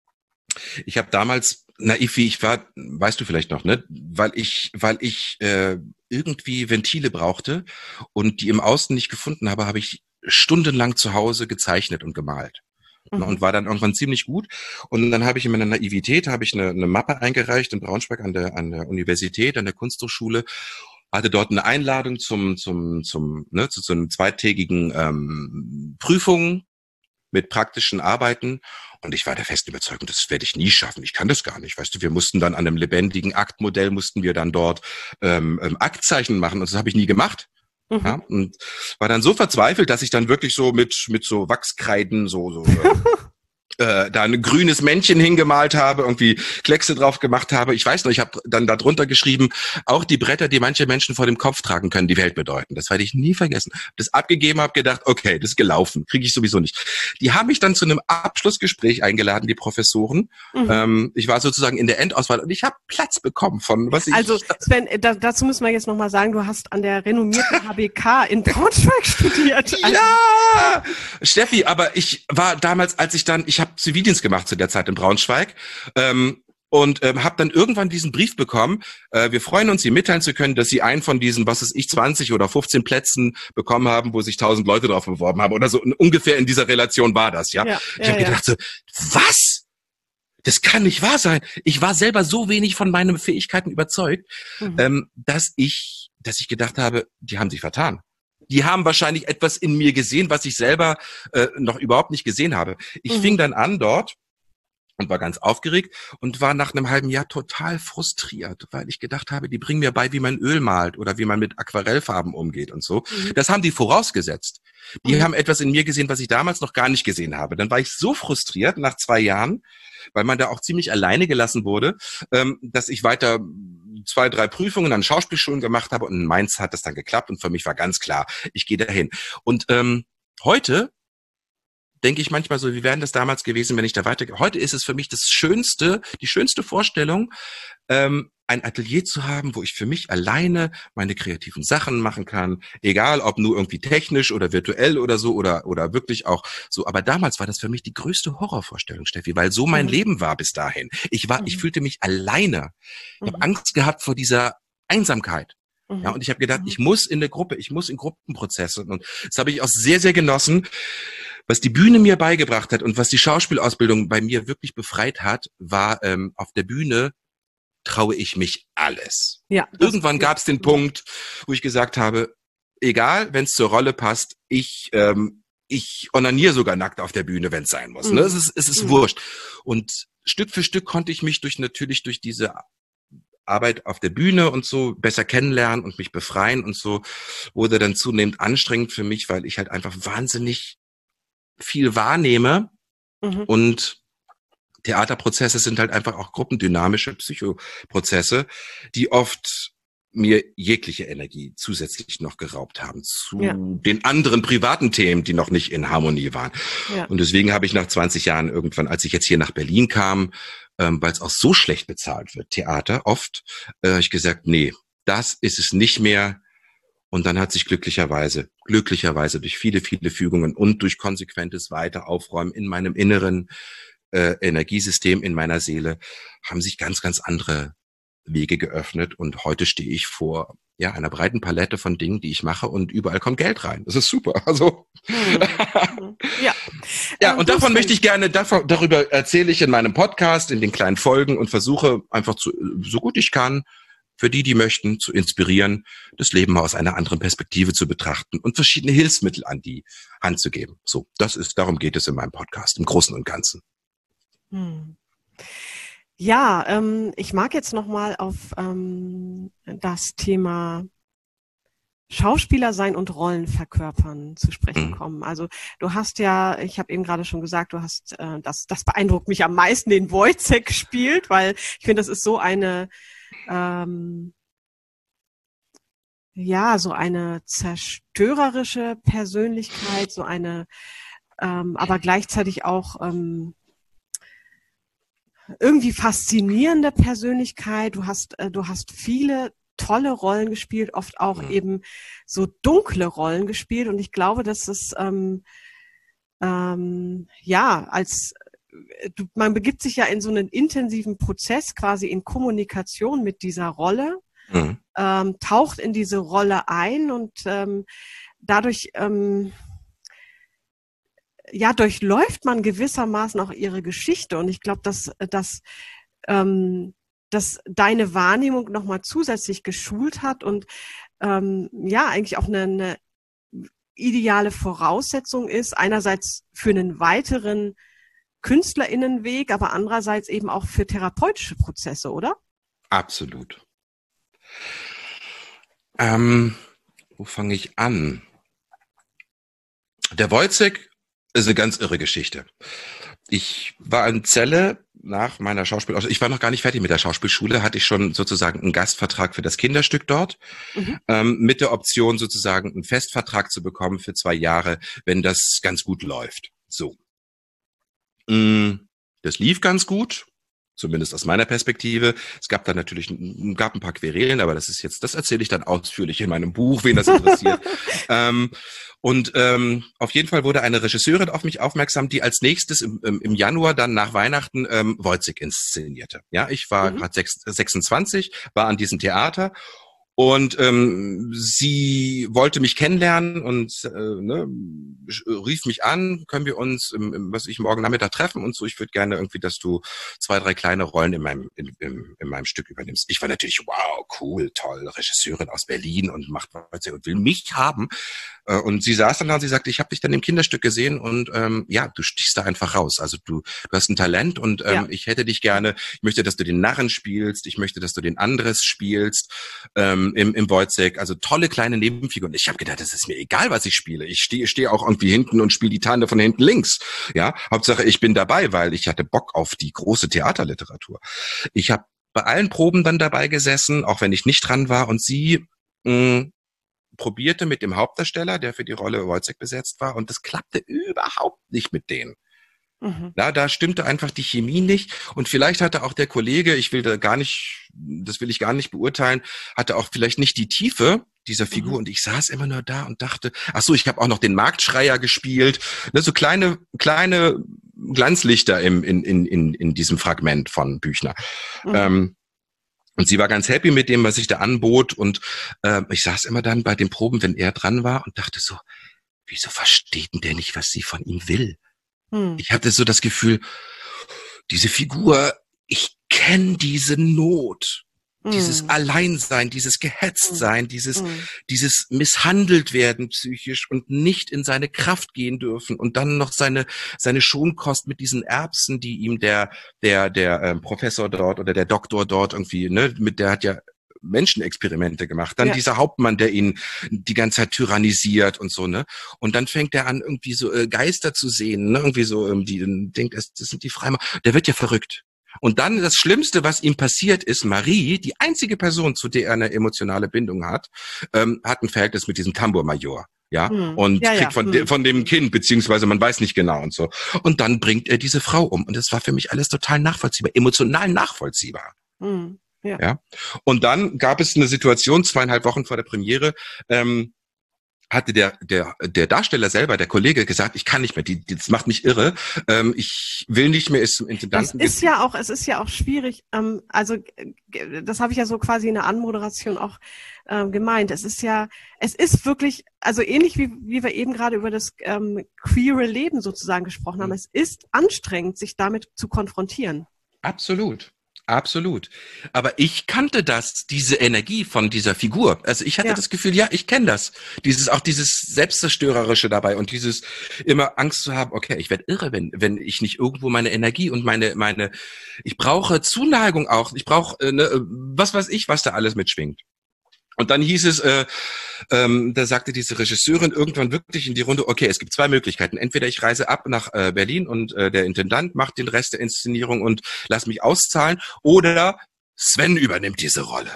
ich habe damals, naiv wie ich war, weißt du vielleicht noch, ne? Weil ich, weil ich äh, irgendwie Ventile brauchte und die im Außen nicht gefunden habe, habe ich stundenlang zu Hause gezeichnet und gemalt. Mhm. Und war dann irgendwann ziemlich gut. Und dann habe ich in meiner Naivität habe ich eine, eine Mappe eingereicht in Braunschweig an der an der Universität, an der Kunsthochschule. Hatte dort eine Einladung zum zum zum ne, zu so einem zweitägigen ähm, Prüfung mit praktischen Arbeiten und ich war der festen Überzeugung, das werde ich nie schaffen. Ich kann das gar nicht, weißt du. Wir mussten dann an einem lebendigen Aktmodell mussten wir dann dort ähm, ähm, Aktzeichen machen und das habe ich nie gemacht. Mhm. Ja, und war dann so verzweifelt, dass ich dann wirklich so mit mit so Wachskreiden so so äh, äh, da ein grünes Männchen hingemalt habe, irgendwie Kleckse drauf gemacht habe. Ich weiß noch, ich habe dann da drunter geschrieben, auch die Bretter, die manche Menschen vor dem Kopf tragen, können die Welt bedeuten. Das werde ich nie vergessen. Das abgegeben, habe gedacht, okay, das ist gelaufen, kriege ich sowieso nicht. Die haben mich dann zu einem Abschlussgespräch eingeladen, die Professoren. Mhm. Ähm, ich war sozusagen in der Endauswahl und ich habe Platz bekommen von, was ich... Also Sven, da, dazu müssen wir jetzt nochmal sagen, du hast an der renommierten H B K in Braunschweig studiert. Also ja, Steffi, aber ich war damals, als ich dann, ich habe Zivildienst gemacht zu der Zeit in Braunschweig. Ähm, Und ähm, habe dann irgendwann diesen Brief bekommen, äh, wir freuen uns, Sie mitteilen zu können, dass Sie einen von diesen, was weiß ich, zwanzig oder fünfzehn Plätzen bekommen haben, wo sich tausend Leute drauf beworben haben oder so. Und ungefähr in dieser Relation war das, ja. Ja, ich ja, habe ja. gedacht so, was? Das kann nicht wahr sein. Ich war selber so wenig von meinen Fähigkeiten überzeugt, Mhm. ähm, dass ich, dass ich gedacht habe, die haben sich vertan. Die haben wahrscheinlich etwas in mir gesehen, was ich selber äh, noch überhaupt nicht gesehen habe. Ich Mhm. fing dann an dort und war ganz aufgeregt und war nach einem halben Jahr total frustriert, weil ich gedacht habe, die bringen mir bei, wie man Öl malt oder wie man mit Aquarellfarben umgeht und so. Mhm. Das haben die vorausgesetzt. Die Mhm. haben etwas in mir gesehen, was ich damals noch gar nicht gesehen habe. Dann war ich so frustriert nach zwei Jahren, weil man da auch ziemlich alleine gelassen wurde, ähm, dass ich weiter zwei, drei Prüfungen an Schauspielschulen gemacht habe und in Mainz hat das dann geklappt und für mich war ganz klar, ich gehe dahin. Und ähm, heute denke ich manchmal so, wie wäre das damals gewesen, wenn ich da weitergehe. Heute ist es für mich das Schönste, die schönste Vorstellung, ähm, ein Atelier zu haben, wo ich für mich alleine meine kreativen Sachen machen kann, egal ob nur irgendwie technisch oder virtuell oder so oder oder wirklich auch so. Aber damals war das für mich die größte Horrorvorstellung, Steffi, weil so mein Mhm. Leben war bis dahin. Ich war, ich Mhm. fühlte mich alleine. Ich habe Mhm. Angst gehabt vor dieser Einsamkeit. Mhm. Ja, und ich habe gedacht, Mhm. ich muss in der Gruppe, ich muss in Gruppenprozesse. Und das habe ich auch sehr, sehr genossen. Was die Bühne mir beigebracht hat und was die Schauspielausbildung bei mir wirklich befreit hat, war ähm, auf der Bühne traue ich mich alles. Ja, das- Irgendwann gab es den Punkt, wo ich gesagt habe, egal, wenn es zur Rolle passt, ich ähm, ich onaniere sogar nackt auf der Bühne, wenn es sein muss. Mhm. Ne? Es ist, es ist Mhm. wurscht. Und Stück für Stück konnte ich mich durch natürlich durch diese Arbeit auf der Bühne und so besser kennenlernen und mich befreien und so wurde dann zunehmend anstrengend für mich, weil ich halt einfach wahnsinnig viel wahrnehme Mhm. und Theaterprozesse sind halt einfach auch gruppendynamische Psychoprozesse, die oft mir jegliche Energie zusätzlich noch geraubt haben zu Ja. den anderen privaten Themen, die noch nicht in Harmonie waren. Ja. Und deswegen habe ich nach zwanzig Jahren irgendwann, als ich jetzt hier nach Berlin kam, ähm, weil es auch so schlecht bezahlt wird, Theater oft, äh, ich gesagt, nee, das ist es nicht mehr. Und dann hat sich glücklicherweise, glücklicherweise durch viele, viele Fügungen und durch konsequentes Weiteraufräumen in meinem inneren äh, Energiesystem, in meiner Seele, haben sich ganz, ganz andere Wege geöffnet. Und heute stehe ich vor ja einer breiten Palette von Dingen, die ich mache und überall kommt Geld rein. Das ist super. Also Mhm. Ja. ja, Ähm, und du, davon Sven. möchte ich gerne, davon, darüber erzähle ich in meinem Podcast, in den kleinen Folgen und versuche einfach zu, so gut ich kann, für die, die möchten, zu inspirieren, das Leben mal aus einer anderen Perspektive zu betrachten und verschiedene Hilfsmittel an die Hand zu geben. So, das ist, darum geht es in meinem Podcast, im Großen und Ganzen. Hm. Ja, ähm, ich mag jetzt nochmal auf ähm, das Thema Schauspieler sein und Rollen verkörpern zu sprechen Mhm. kommen. Also du hast ja, ich habe eben gerade schon gesagt, du hast, äh, das, das beeindruckt mich am meisten, den Wojciech gespielt, weil ich finde, das ist so eine, ähm, ja, so eine zerstörerische Persönlichkeit, so eine, ähm, aber gleichzeitig auch ähm, irgendwie faszinierende Persönlichkeit. Du hast, äh, du hast viele tolle Rollen gespielt, oft auch Mhm. eben so dunkle Rollen gespielt. Und ich glaube, dass es ähm, ähm, ja als äh, du, man begibt sich ja in so einen intensiven Prozess, quasi in Kommunikation mit dieser Rolle, Mhm. ähm, taucht in diese Rolle ein und ähm, dadurch ähm, ja, durchläuft man gewissermaßen auch ihre Geschichte. Und ich glaube, dass, dass, ähm, dass deine Wahrnehmung nochmal zusätzlich geschult hat und ähm, ja, eigentlich auch eine, eine ideale Voraussetzung ist, einerseits für einen weiteren KünstlerInnenweg, aber andererseits eben auch für therapeutische Prozesse, oder? Absolut. Ähm, wo fange ich an? Der Wojciech ist eine ganz irre Geschichte. Ich war in Celle nach meiner Schauspielausbildung. Ich war noch gar nicht fertig mit der Schauspielschule, hatte ich schon sozusagen einen Gastvertrag für das Kinderstück dort, Mhm. ähm, mit der Option sozusagen einen Festvertrag zu bekommen für zwei Jahre, wenn das ganz gut läuft. So. Mm, Das lief ganz gut. Zumindest aus meiner Perspektive. Es gab dann natürlich gab ein paar Querelen, aber das ist jetzt, das erzähle ich dann ausführlich in meinem Buch, wen das interessiert. ähm, und ähm, auf jeden Fall wurde eine Regisseurin auf mich aufmerksam, die als nächstes im, im, im Januar dann nach Weihnachten ähm, Wojciech inszenierte. Ja, ich war Mhm. gerade sechsundzwanzig, war an diesem Theater. Und ähm, sie wollte mich kennenlernen und äh, ne, rief mich an, können wir uns, im, im, was ich morgen Nachmittag treffen und so. Ich würde gerne irgendwie, dass du zwei, drei kleine Rollen in meinem in, in, in meinem Stück übernimmst. Ich war natürlich, wow, cool, toll, Regisseurin aus Berlin und macht was und will mich haben. Äh, und sie saß dann da und sie sagte, ich habe dich dann im Kinderstück gesehen und ähm, ja, du stichst da einfach raus. Also du, du hast ein Talent und ähm, Ja. ich hätte dich gerne. Ich möchte, dass du den Narren spielst. Ich möchte, dass du den Andres spielst. Ähm, im, im Wojciech, also tolle kleine Nebenfiguren. Ich habe gedacht, das ist mir egal, was ich spiele. Ich stehe stehe auch irgendwie hinten und spiele die Tante von hinten links. Ja, Hauptsache ich bin dabei, weil ich hatte Bock auf die große Theaterliteratur. Ich habe bei allen Proben dann dabei gesessen, auch wenn ich nicht dran war, und sie mh, probierte mit dem Hauptdarsteller, der für die Rolle Wojciech besetzt war, und das klappte überhaupt nicht mit denen. Mhm. Ja, da stimmte einfach die Chemie nicht. Und vielleicht hatte auch der Kollege, ich will da gar nicht, das will ich gar nicht beurteilen, hatte auch vielleicht nicht die Tiefe dieser Figur. Mhm. Und ich saß immer nur da und dachte, ach so, ich habe auch noch den Marktschreier gespielt. Ne, so kleine, kleine Glanzlichter im, in, in, in, in diesem Fragment von Büchner. Mhm. Ähm, und sie war ganz happy mit dem, was ich da anbot. Und äh, ich saß immer dann bei den Proben, wenn er dran war, und dachte so, wieso versteht denn der nicht, was sie von ihm will? Mhm. Ich hatte so das Gefühl, diese Figur, ich kenne diese Not, dieses Mhm. Alleinsein, dieses Gehetztsein, dieses, Mhm. dieses misshandelt werden psychisch und nicht in seine Kraft gehen dürfen und dann noch seine, seine Schonkost mit diesen Erbsen, die ihm der, der, der ähm, Professor dort oder der Doktor dort irgendwie, ne, mit der hat ja Menschenexperimente gemacht. Dann Ja. dieser Hauptmann, der ihn die ganze Zeit tyrannisiert und so, ne? Und dann fängt er an, irgendwie so äh, Geister zu sehen, ne? Irgendwie so, ähm, die denkt, das, das sind die Freimaurer. Der wird ja verrückt. Und dann das Schlimmste, was ihm passiert ist, Marie, die einzige Person, zu der er eine emotionale Bindung hat, ähm, hat ein Verhältnis mit diesem Tambourmajor. Ja, Mhm. und Ja, ja. kriegt von, Mhm. de, von dem Kind, beziehungsweise man weiß nicht genau und so. Und dann bringt er diese Frau um. Und das war für mich alles total nachvollziehbar, emotional nachvollziehbar. Mhm. Ja. Ja. Und dann gab es eine Situation, zweieinhalb Wochen vor der Premiere, ähm, hatte der, der, der Darsteller selber, der Kollege, gesagt, ich kann nicht mehr, die, die, das macht mich irre, ähm, ich will nicht mehr, ist zum Das Intendanten. ist ja auch, es ist ja auch schwierig, ähm, also äh, das habe ich ja so quasi in der Anmoderation auch ähm, gemeint. Es ist ja, es ist wirklich, also ähnlich wie, wie wir eben gerade über das ähm, queere Leben sozusagen gesprochen haben, Mhm. es ist anstrengend, sich damit zu konfrontieren. Absolut. Absolut. Aber ich kannte das, diese Energie von dieser Figur. Also ich hatte Ja. das Gefühl, ja, ich kenne das. Dieses, auch dieses Selbstzerstörerische dabei und dieses immer Angst zu haben, okay, ich werde irre, wenn, wenn ich nicht irgendwo meine Energie und meine, meine, ich brauche Zuneigung auch. Ich brauche, äh, ne, was weiß ich, was da alles mitschwingt. Und dann hieß es, äh, ähm, da sagte diese Regisseurin irgendwann wirklich in die Runde, okay, es gibt zwei Möglichkeiten. Entweder ich reise ab nach äh, Berlin und äh, der Intendant macht den Rest der Inszenierung und lass mich auszahlen, oder Sven übernimmt diese Rolle.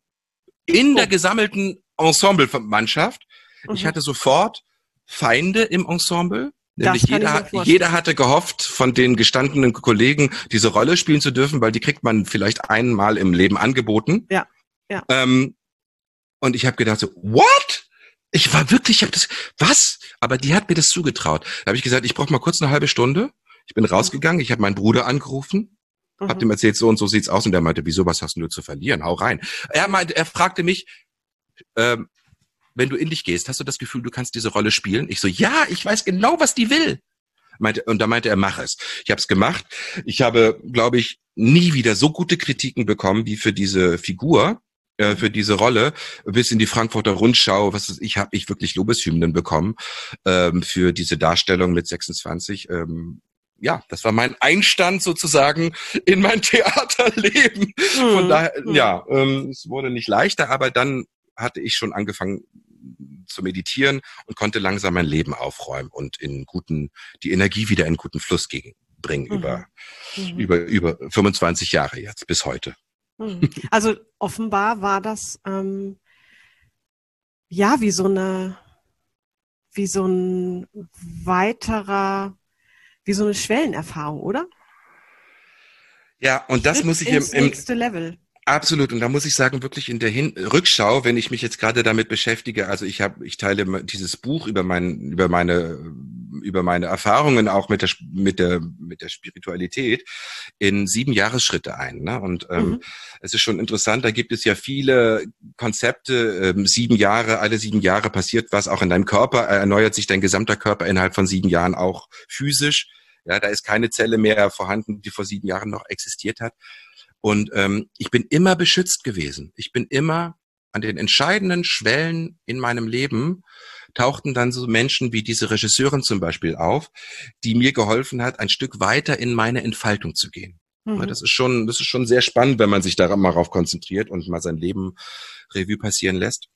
In Oh. der gesammelten Ensemble-Mannschaft. Ich Mhm. hatte sofort Feinde im Ensemble. Das Nämlich kann ich jeder, mir hat- vorstellen. jeder hatte gehofft, von den gestandenen Kollegen diese Rolle spielen zu dürfen, weil die kriegt man vielleicht einmal im Leben angeboten. Ja, ja. Ähm, Und ich habe gedacht so, what? Ich war wirklich, ich habe das, was? Aber die hat mir das zugetraut. Da habe ich gesagt, ich brauche mal kurz eine halbe Stunde. Ich bin rausgegangen, ich habe meinen Bruder angerufen, Mhm. habe dem erzählt, so und so sieht's aus. Und der meinte, wieso, was hast du zu verlieren? Hau rein. Er meinte, er fragte mich, ähm, wenn du in dich gehst, hast du das Gefühl, du kannst diese Rolle spielen? Ich so, ja, ich weiß genau, was die will. Meinte, und da meinte er, mach es. Ich habe es gemacht. Ich habe, glaube ich, nie wieder so gute Kritiken bekommen wie für diese Figur, äh, für diese Rolle. Bis in die Frankfurter Rundschau, was ist, ich habe ich wirklich Lobeshymnen bekommen ähm, für diese Darstellung mit sechsundzwanzig. Ähm, ja, das war mein Einstand sozusagen in mein Theaterleben. Von Mhm. daher, Mhm. ja, ähm, es wurde nicht leichter, aber dann hatte ich schon angefangen zu meditieren und konnte langsam mein Leben aufräumen und in guten, die Energie wieder in einen guten Fluss gegen, bringen Mhm. über, Mhm. über, über fünfundzwanzig Jahre jetzt bis heute. Mhm. Also offenbar war das ähm, ja wie so eine, wie so ein weiterer, wie so eine Schwellenerfahrung, oder? Ja, und das Schritt muss ich im, ins im nächste Level. absolut. Und da muss ich sagen, wirklich in der Hin Rückschau, wenn ich mich jetzt gerade damit beschäftige, also ich habe, ich teile ma- dieses Buch über mein, über meine, über meine Erfahrungen auch mit der, Sp- mit der, mit der Spiritualität in sieben Jahresschritte ein. Ne? Und ähm, Mhm. es ist schon interessant. Da gibt es ja viele Konzepte. Ähm, sieben Jahre, alle sieben Jahre passiert was auch in deinem Körper, äh, erneuert sich dein gesamter Körper innerhalb von sieben Jahren auch physisch. Ja, da ist keine Zelle mehr vorhanden, die vor sieben Jahren noch existiert hat. Und ähm, ich bin immer beschützt gewesen. Ich bin immer an den entscheidenden Schwellen in meinem Leben tauchten dann so Menschen wie diese Regisseurin zum Beispiel auf, die mir geholfen hat, ein Stück weiter in meine Entfaltung zu gehen. Ne, Mhm. Das ist schon, das ist schon sehr spannend, wenn man sich da mal drauf konzentriert und mal sein Leben Revue passieren lässt.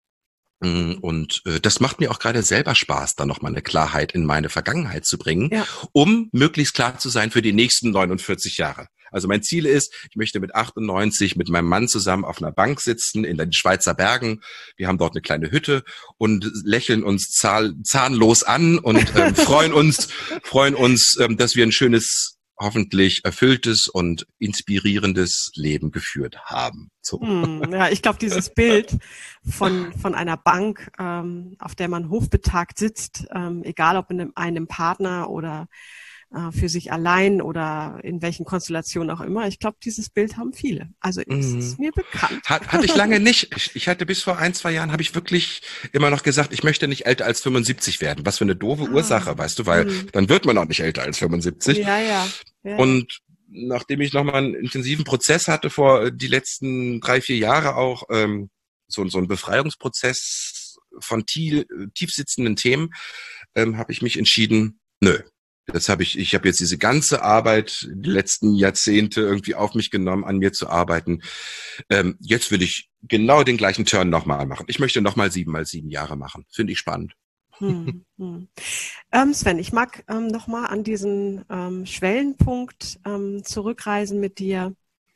Mm, Und äh, das macht mir auch gerade selber Spaß, da nochmal eine Klarheit in meine Vergangenheit zu bringen, Ja. um möglichst klar zu sein für die nächsten neunundvierzig Jahre. Also mein Ziel ist, ich möchte mit achtundneunzig mit meinem Mann zusammen auf einer Bank sitzen in den Schweizer Bergen. Wir haben dort eine kleine Hütte und lächeln uns zahl zahnlos an und ähm, freuen uns, freuen uns, ähm, dass wir ein schönes, hoffentlich erfülltes und inspirierendes Leben geführt haben. So. Hm, ja, ich glaube, dieses Bild von, von einer Bank, ähm, auf der man hochbetagt sitzt, ähm, egal ob in einem, einem Partner oder äh, für sich allein oder in welchen Konstellationen auch immer, ich glaube, dieses Bild haben viele. Also es Mhm. ist mir bekannt. Hat, hatte ich lange nicht. Ich, ich hatte bis vor ein, zwei Jahren, habe ich wirklich immer noch gesagt, ich möchte nicht älter als fünfundsiebzig werden. Was für eine doofe Ah. Ursache, weißt du, weil Hm. dann wird man auch nicht älter als fünfundsiebzig. Ja, ja. ja. Und nachdem ich nochmal einen intensiven Prozess hatte vor die letzten drei, vier Jahre auch, ähm, so, so ein Befreiungsprozess von tief, tiefsitzenden Themen, ähm, habe ich mich entschieden, nö. Das habe ich, ich habe jetzt diese ganze Arbeit, die letzten Jahrzehnte irgendwie auf mich genommen, an mir zu arbeiten. Ähm, jetzt will ich genau den gleichen Turn nochmal machen. Ich möchte nochmal sieben mal sieben Jahre machen. Finde ich spannend. Hm, hm. Ähm, Sven, ich mag ähm, nochmal an diesen ähm, Schwellenpunkt ähm, zurückreisen mit dir.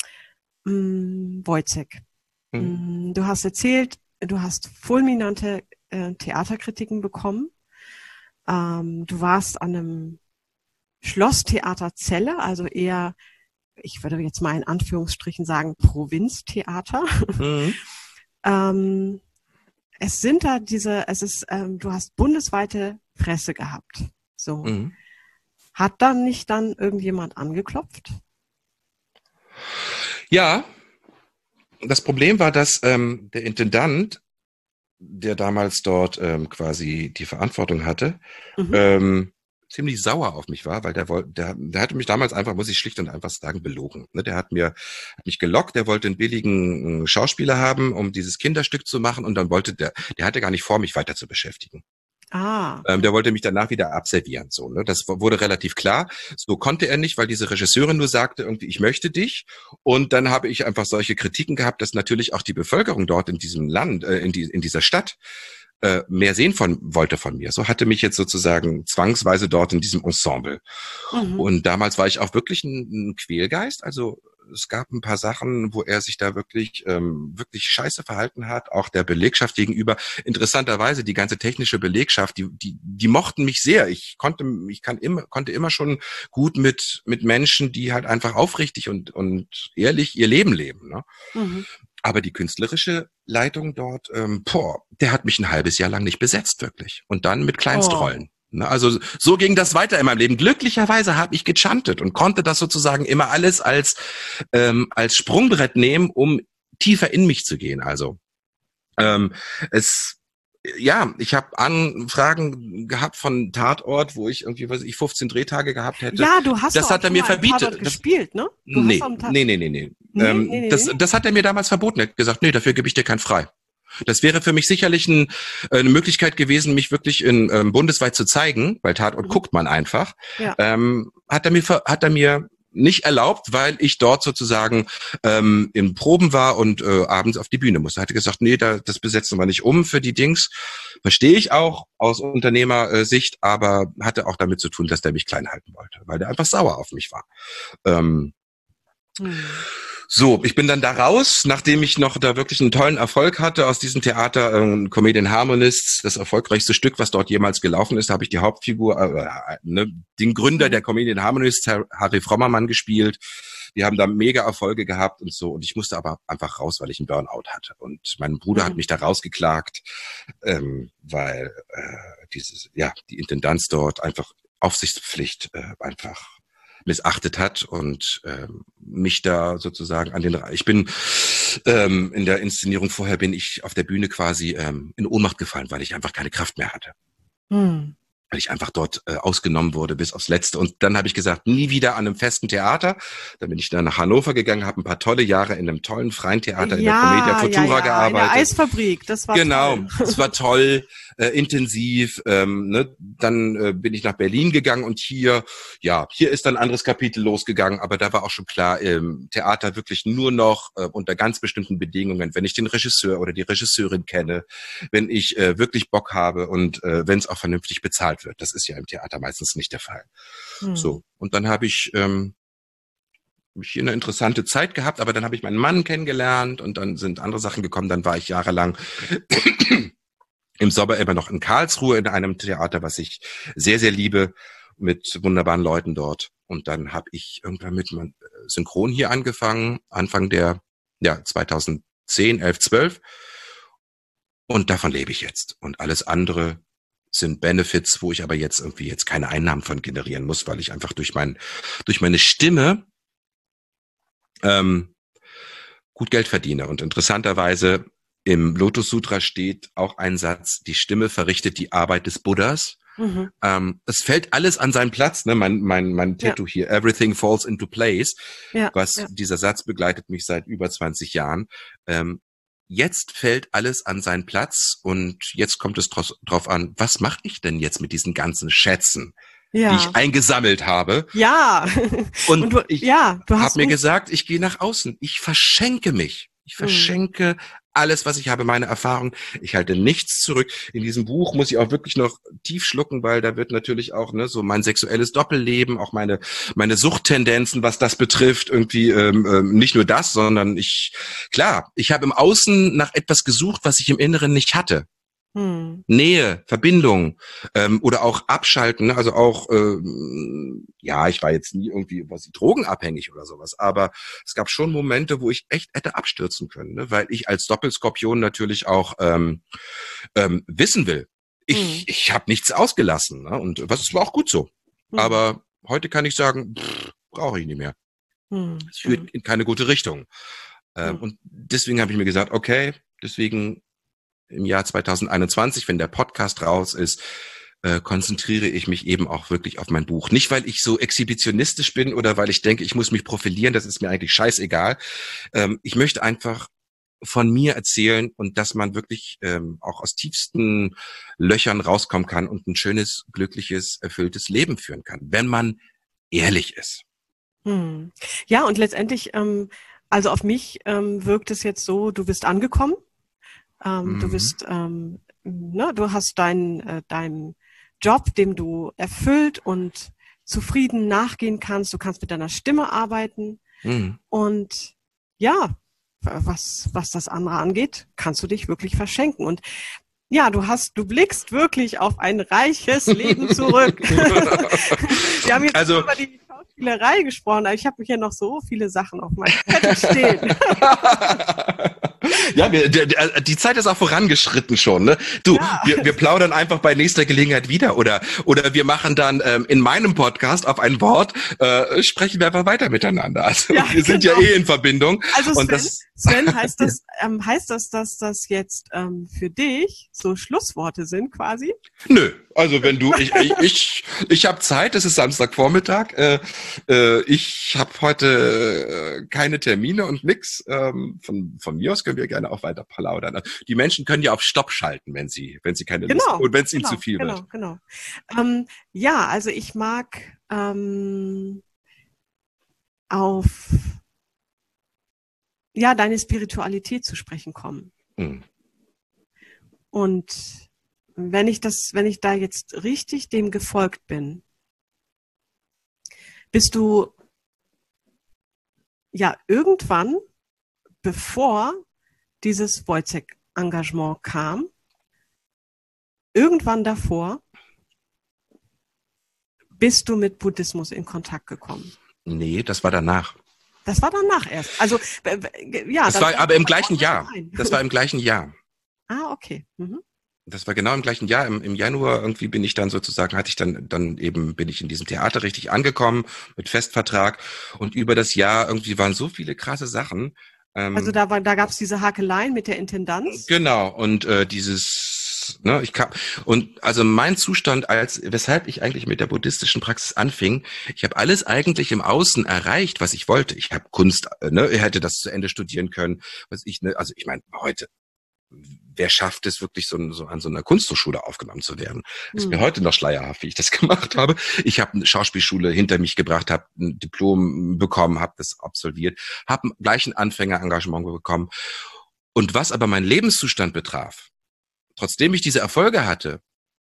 Hm, Wojciech, Mhm. hm, du hast erzählt, du hast fulminante äh, Theaterkritiken bekommen. Ähm, du warst an einem Schlosstheater Celle, also eher, ich würde jetzt mal in Anführungsstrichen sagen, Provinztheater. Mhm. ähm, es sind da diese, es ist, ähm, du hast bundesweite Presse gehabt. So. Mhm. Hat dann nicht dann irgendjemand angeklopft? Ja, das Problem war, dass ähm, der Intendant, der damals dort ähm, quasi die Verantwortung hatte, Mhm. ähm, ziemlich sauer auf mich war, weil der wollte, der, der hatte mich damals einfach, muss ich schlicht und einfach sagen, belogen. Ne, der hat mir hat mich gelockt, der wollte einen billigen äh, Schauspieler haben, um dieses Kinderstück zu machen, und dann wollte der, der hatte gar nicht vor, mich weiter zu beschäftigen. Ah. Ähm, der wollte mich danach wieder abservieren. So, ne? Das w- wurde relativ klar. So konnte er nicht, weil diese Regisseurin nur sagte, irgendwie, ich möchte dich. Und dann habe ich einfach solche Kritiken gehabt, dass natürlich auch die Bevölkerung dort in diesem Land, äh, in, die, in dieser Stadt, äh, mehr sehen von wollte von mir. So hatte mich jetzt sozusagen zwangsweise dort in diesem Ensemble. Mhm. Und damals war ich auch wirklich ein, ein Quälgeist. Also es gab ein paar Sachen, wo er sich da wirklich ähm, wirklich scheiße verhalten hat, auch der Belegschaft gegenüber. Interessanterweise die ganze technische Belegschaft, die die die mochten mich sehr. Ich konnte ich kann immer konnte immer schon gut mit mit Menschen, die halt einfach aufrichtig und und ehrlich ihr Leben leben. Ne? Mhm. Aber die künstlerische Leitung dort, ähm, boah, der hat mich ein halbes Jahr lang nicht besetzt, wirklich. Und dann mit Kleinstrollen. Ne, also so ging das weiter in meinem Leben. Glücklicherweise habe ich gechantet und konnte das sozusagen immer alles als ähm, als Sprungbrett nehmen, um tiefer in mich zu gehen. Also ähm, es ja, ich habe Anfragen gehabt von Tatort, wo ich irgendwie, weiß ich, fünfzehn Drehtage gehabt hätte. Ja, du hast Das doch hat er schon mir mal im verbietet. Tatort Das, gespielt, ne? Du nee, hast am Tat- nee, nee, nee, nee. Nee, ähm, nee, nee, das, nee. das hat er mir damals verboten. Er hat gesagt, nee, dafür gebe ich dir kein frei. Das wäre für mich sicherlich ein, äh, eine Möglichkeit gewesen, mich wirklich in ähm, bundesweit zu zeigen, weil Tatort Mhm. guckt man einfach. Ja. Ähm, hat er mir ver- hat er mir nicht erlaubt, weil ich dort sozusagen ähm, in Proben war und äh, abends auf die Bühne musste. Er hatte gesagt, nee, da, das besetzen wir nicht um für die Dings. Verstehe ich auch aus Unternehmersicht, aber hatte auch damit zu tun, dass der mich klein halten wollte, weil der einfach sauer auf mich war. Ähm, Hm. So, ich bin dann da raus, nachdem ich noch da wirklich einen tollen Erfolg hatte aus diesem Theater, ähm, Comedian Harmonists, das erfolgreichste Stück, was dort jemals gelaufen ist, habe ich die Hauptfigur, äh, ne, den Gründer der Comedian Harmonists, Harry Frommermann, gespielt. Wir haben da mega Erfolge gehabt und so. Und ich musste aber einfach raus, weil ich einen Burnout hatte. Und mein Bruder mhm. hat mich da rausgeklagt, ähm, weil äh, dieses, ja, die Intendanz dort einfach Aufsichtspflicht äh, einfach missachtet hat und ähm, mich da sozusagen an den, ich bin ähm, in der Inszenierung vorher bin ich auf der Bühne quasi ähm, in Ohnmacht gefallen, weil ich einfach keine Kraft mehr hatte. Hm. Weil ich einfach dort äh, ausgenommen wurde bis aufs Letzte. Und dann habe ich gesagt, nie wieder an einem festen Theater. Dann bin ich dann nach Hannover gegangen, habe ein paar tolle Jahre in einem tollen freien Theater ja, in der Commedia Futura ja, ja, gearbeitet. In der Eisfabrik, das war genau, toll. Genau, es war toll, äh, intensiv. Ähm, ne? Dann äh, bin ich nach Berlin gegangen und hier, ja, hier ist dann ein anderes Kapitel losgegangen. Aber da war auch schon klar, ähm, Theater wirklich nur noch äh, unter ganz bestimmten Bedingungen, wenn ich den Regisseur oder die Regisseurin kenne, wenn ich äh, wirklich Bock habe und äh, wenn es auch vernünftig bezahlt wird. Das ist ja im Theater meistens nicht der Fall. Hm. So, und dann habe ich ähm, hab ich hier eine interessante Zeit gehabt, aber dann habe ich meinen Mann kennengelernt und dann sind andere Sachen gekommen. Dann war ich jahrelang im Sommer immer noch in Karlsruhe in einem Theater, was ich sehr, sehr liebe, mit wunderbaren Leuten dort. Und dann habe ich irgendwann mit Synchron hier angefangen, Anfang der ja zweitausendzehn, elf, zwölf. Und davon lebe ich jetzt. Und alles andere sind Benefits, wo ich aber jetzt irgendwie jetzt keine Einnahmen von generieren muss, weil ich einfach durch mein durch meine Stimme ähm, gut Geld verdiene. Und interessanterweise im Lotus Sutra steht auch ein Satz: Die Stimme verrichtet die Arbeit des Buddhas. Mhm. Ähm, es fällt alles an seinen Platz, ne? Mein mein mein Tattoo ja. hier: Everything falls into place. Ja, was ja. Dieser Satz begleitet mich seit über zwanzig Jahren. Ähm, Jetzt fällt alles an seinen Platz und jetzt kommt es draus, drauf an, was mache ich denn jetzt mit diesen ganzen Schätzen, ja. die ich eingesammelt habe? Ja. Und, und du, ich ja, du hast habe mir gesagt, ich gehe nach außen, ich verschenke mich. Ich verschenke hm. alles, was ich habe, meine Erfahrung. Ich halte nichts zurück. In diesem Buch muss ich auch wirklich noch tief schlucken, weil da wird natürlich auch ne so mein sexuelles Doppelleben, auch meine meine Suchttendenzen, was das betrifft, irgendwie ähm, ähm, nicht nur das, sondern ich, klar, ich habe im Außen nach etwas gesucht, was ich im Inneren nicht hatte. Hm. Nähe, Verbindung ähm, oder auch Abschalten, also auch, ähm, ja, ich war jetzt nie irgendwie was drogenabhängig oder sowas, aber es gab schon Momente, wo ich echt hätte abstürzen können, ne? Weil ich als Doppelskorpion natürlich auch ähm, ähm, wissen will. Ich, hm. ich habe nichts ausgelassen, ne? Und was war auch gut so. Hm. Aber heute kann ich sagen, brauche ich nicht mehr. Hm. Es führt in keine gute Richtung. Ähm, hm. Und deswegen habe ich mir gesagt, okay, deswegen im Jahr zweitausendeinundzwanzig, wenn der Podcast raus ist, äh, konzentriere ich mich eben auch wirklich auf mein Buch. Nicht, weil ich so exhibitionistisch bin oder weil ich denke, ich muss mich profilieren, das ist mir eigentlich scheißegal. Ähm, ich möchte einfach von mir erzählen und dass man wirklich ähm, auch aus tiefsten Löchern rauskommen kann und ein schönes, glückliches, erfülltes Leben führen kann, wenn man ehrlich ist. Hm. Ja, und letztendlich, ähm, also auf mich ähm, wirkt es jetzt so, du bist angekommen. Ähm, mhm. Du bist, ähm, ne, du hast deinen äh, deinen Job, dem du erfüllt und zufrieden nachgehen kannst. Du kannst mit deiner Stimme arbeiten mhm. und ja, was was das andere angeht, kannst du dich wirklich verschenken. Und ja, du hast, du blickst wirklich auf ein reiches Leben zurück. Wir haben jetzt also, über die Schauspielerei gesprochen, aber ich habe hier noch so viele Sachen auf meinem Zettel stehen. Ja, wir, die, die Zeit ist auch vorangeschritten schon, ne? Du, ja. wir, wir plaudern einfach bei nächster Gelegenheit wieder oder oder wir machen dann ähm, in meinem Podcast auf ein Wort, äh, sprechen wir einfach weiter miteinander. Also ja, wir sind genau. ja eh in Verbindung. Also Sven, und das, Sven heißt das, ähm, heißt das, dass das jetzt ähm, für dich so Schlussworte sind quasi? Nö, also wenn du, ich ich ich, ich habe Zeit, es ist Samstagvormittag, äh, äh, ich habe heute äh, keine Termine und nix. Ähm, von von mir aus können wir gerne auch weiter plaudern. Die Menschen können ja auf Stopp schalten, wenn sie wenn sie keine genau, Lust haben und wenn es genau, ihnen zu viel genau, wird. Genau, genau. Ähm, ja, also ich mag ähm, auf ja deine Spiritualität zu sprechen kommen. Hm. Und wenn ich das, wenn ich da jetzt richtig dem gefolgt bin, bist du ja irgendwann, bevor dieses Wojciech-Engagement kam, irgendwann davor bist du mit Buddhismus in Kontakt gekommen? Nee, das war danach. Das war danach erst. Also, äh, äh, ja. Das war aber im gleichen Jahr. Das war im gleichen Jahr. Ah, okay. Mhm. Das war genau im gleichen Jahr. Im, im Januar irgendwie bin ich dann sozusagen, hatte ich dann, dann eben, bin ich in diesem Theater richtig angekommen mit Festvertrag. Und über das Jahr irgendwie waren so viele krasse Sachen. Ähm, Also da war, da gab's diese Hakeleien mit der Intendanz. Genau. Und äh, dieses, ne, ich kam, und also mein Zustand als, weshalb ich eigentlich mit der buddhistischen Praxis anfing, ich habe alles eigentlich im Außen erreicht, was ich wollte. Ich habe Kunst, äh, ne, ich hätte das zu Ende studieren können, was ich, ne, also ich meine, heute, wer schafft es wirklich so, so an so einer Kunsthochschule aufgenommen zu werden? Ist Hm. mir heute noch schleierhaft, wie ich das gemacht habe. Ich habe eine Schauspielschule hinter mich gebracht, habe ein Diplom bekommen, habe das absolviert, habe gleich ein Anfängerengagement bekommen. Und was aber meinen Lebenszustand betraf, trotzdem ich diese Erfolge hatte,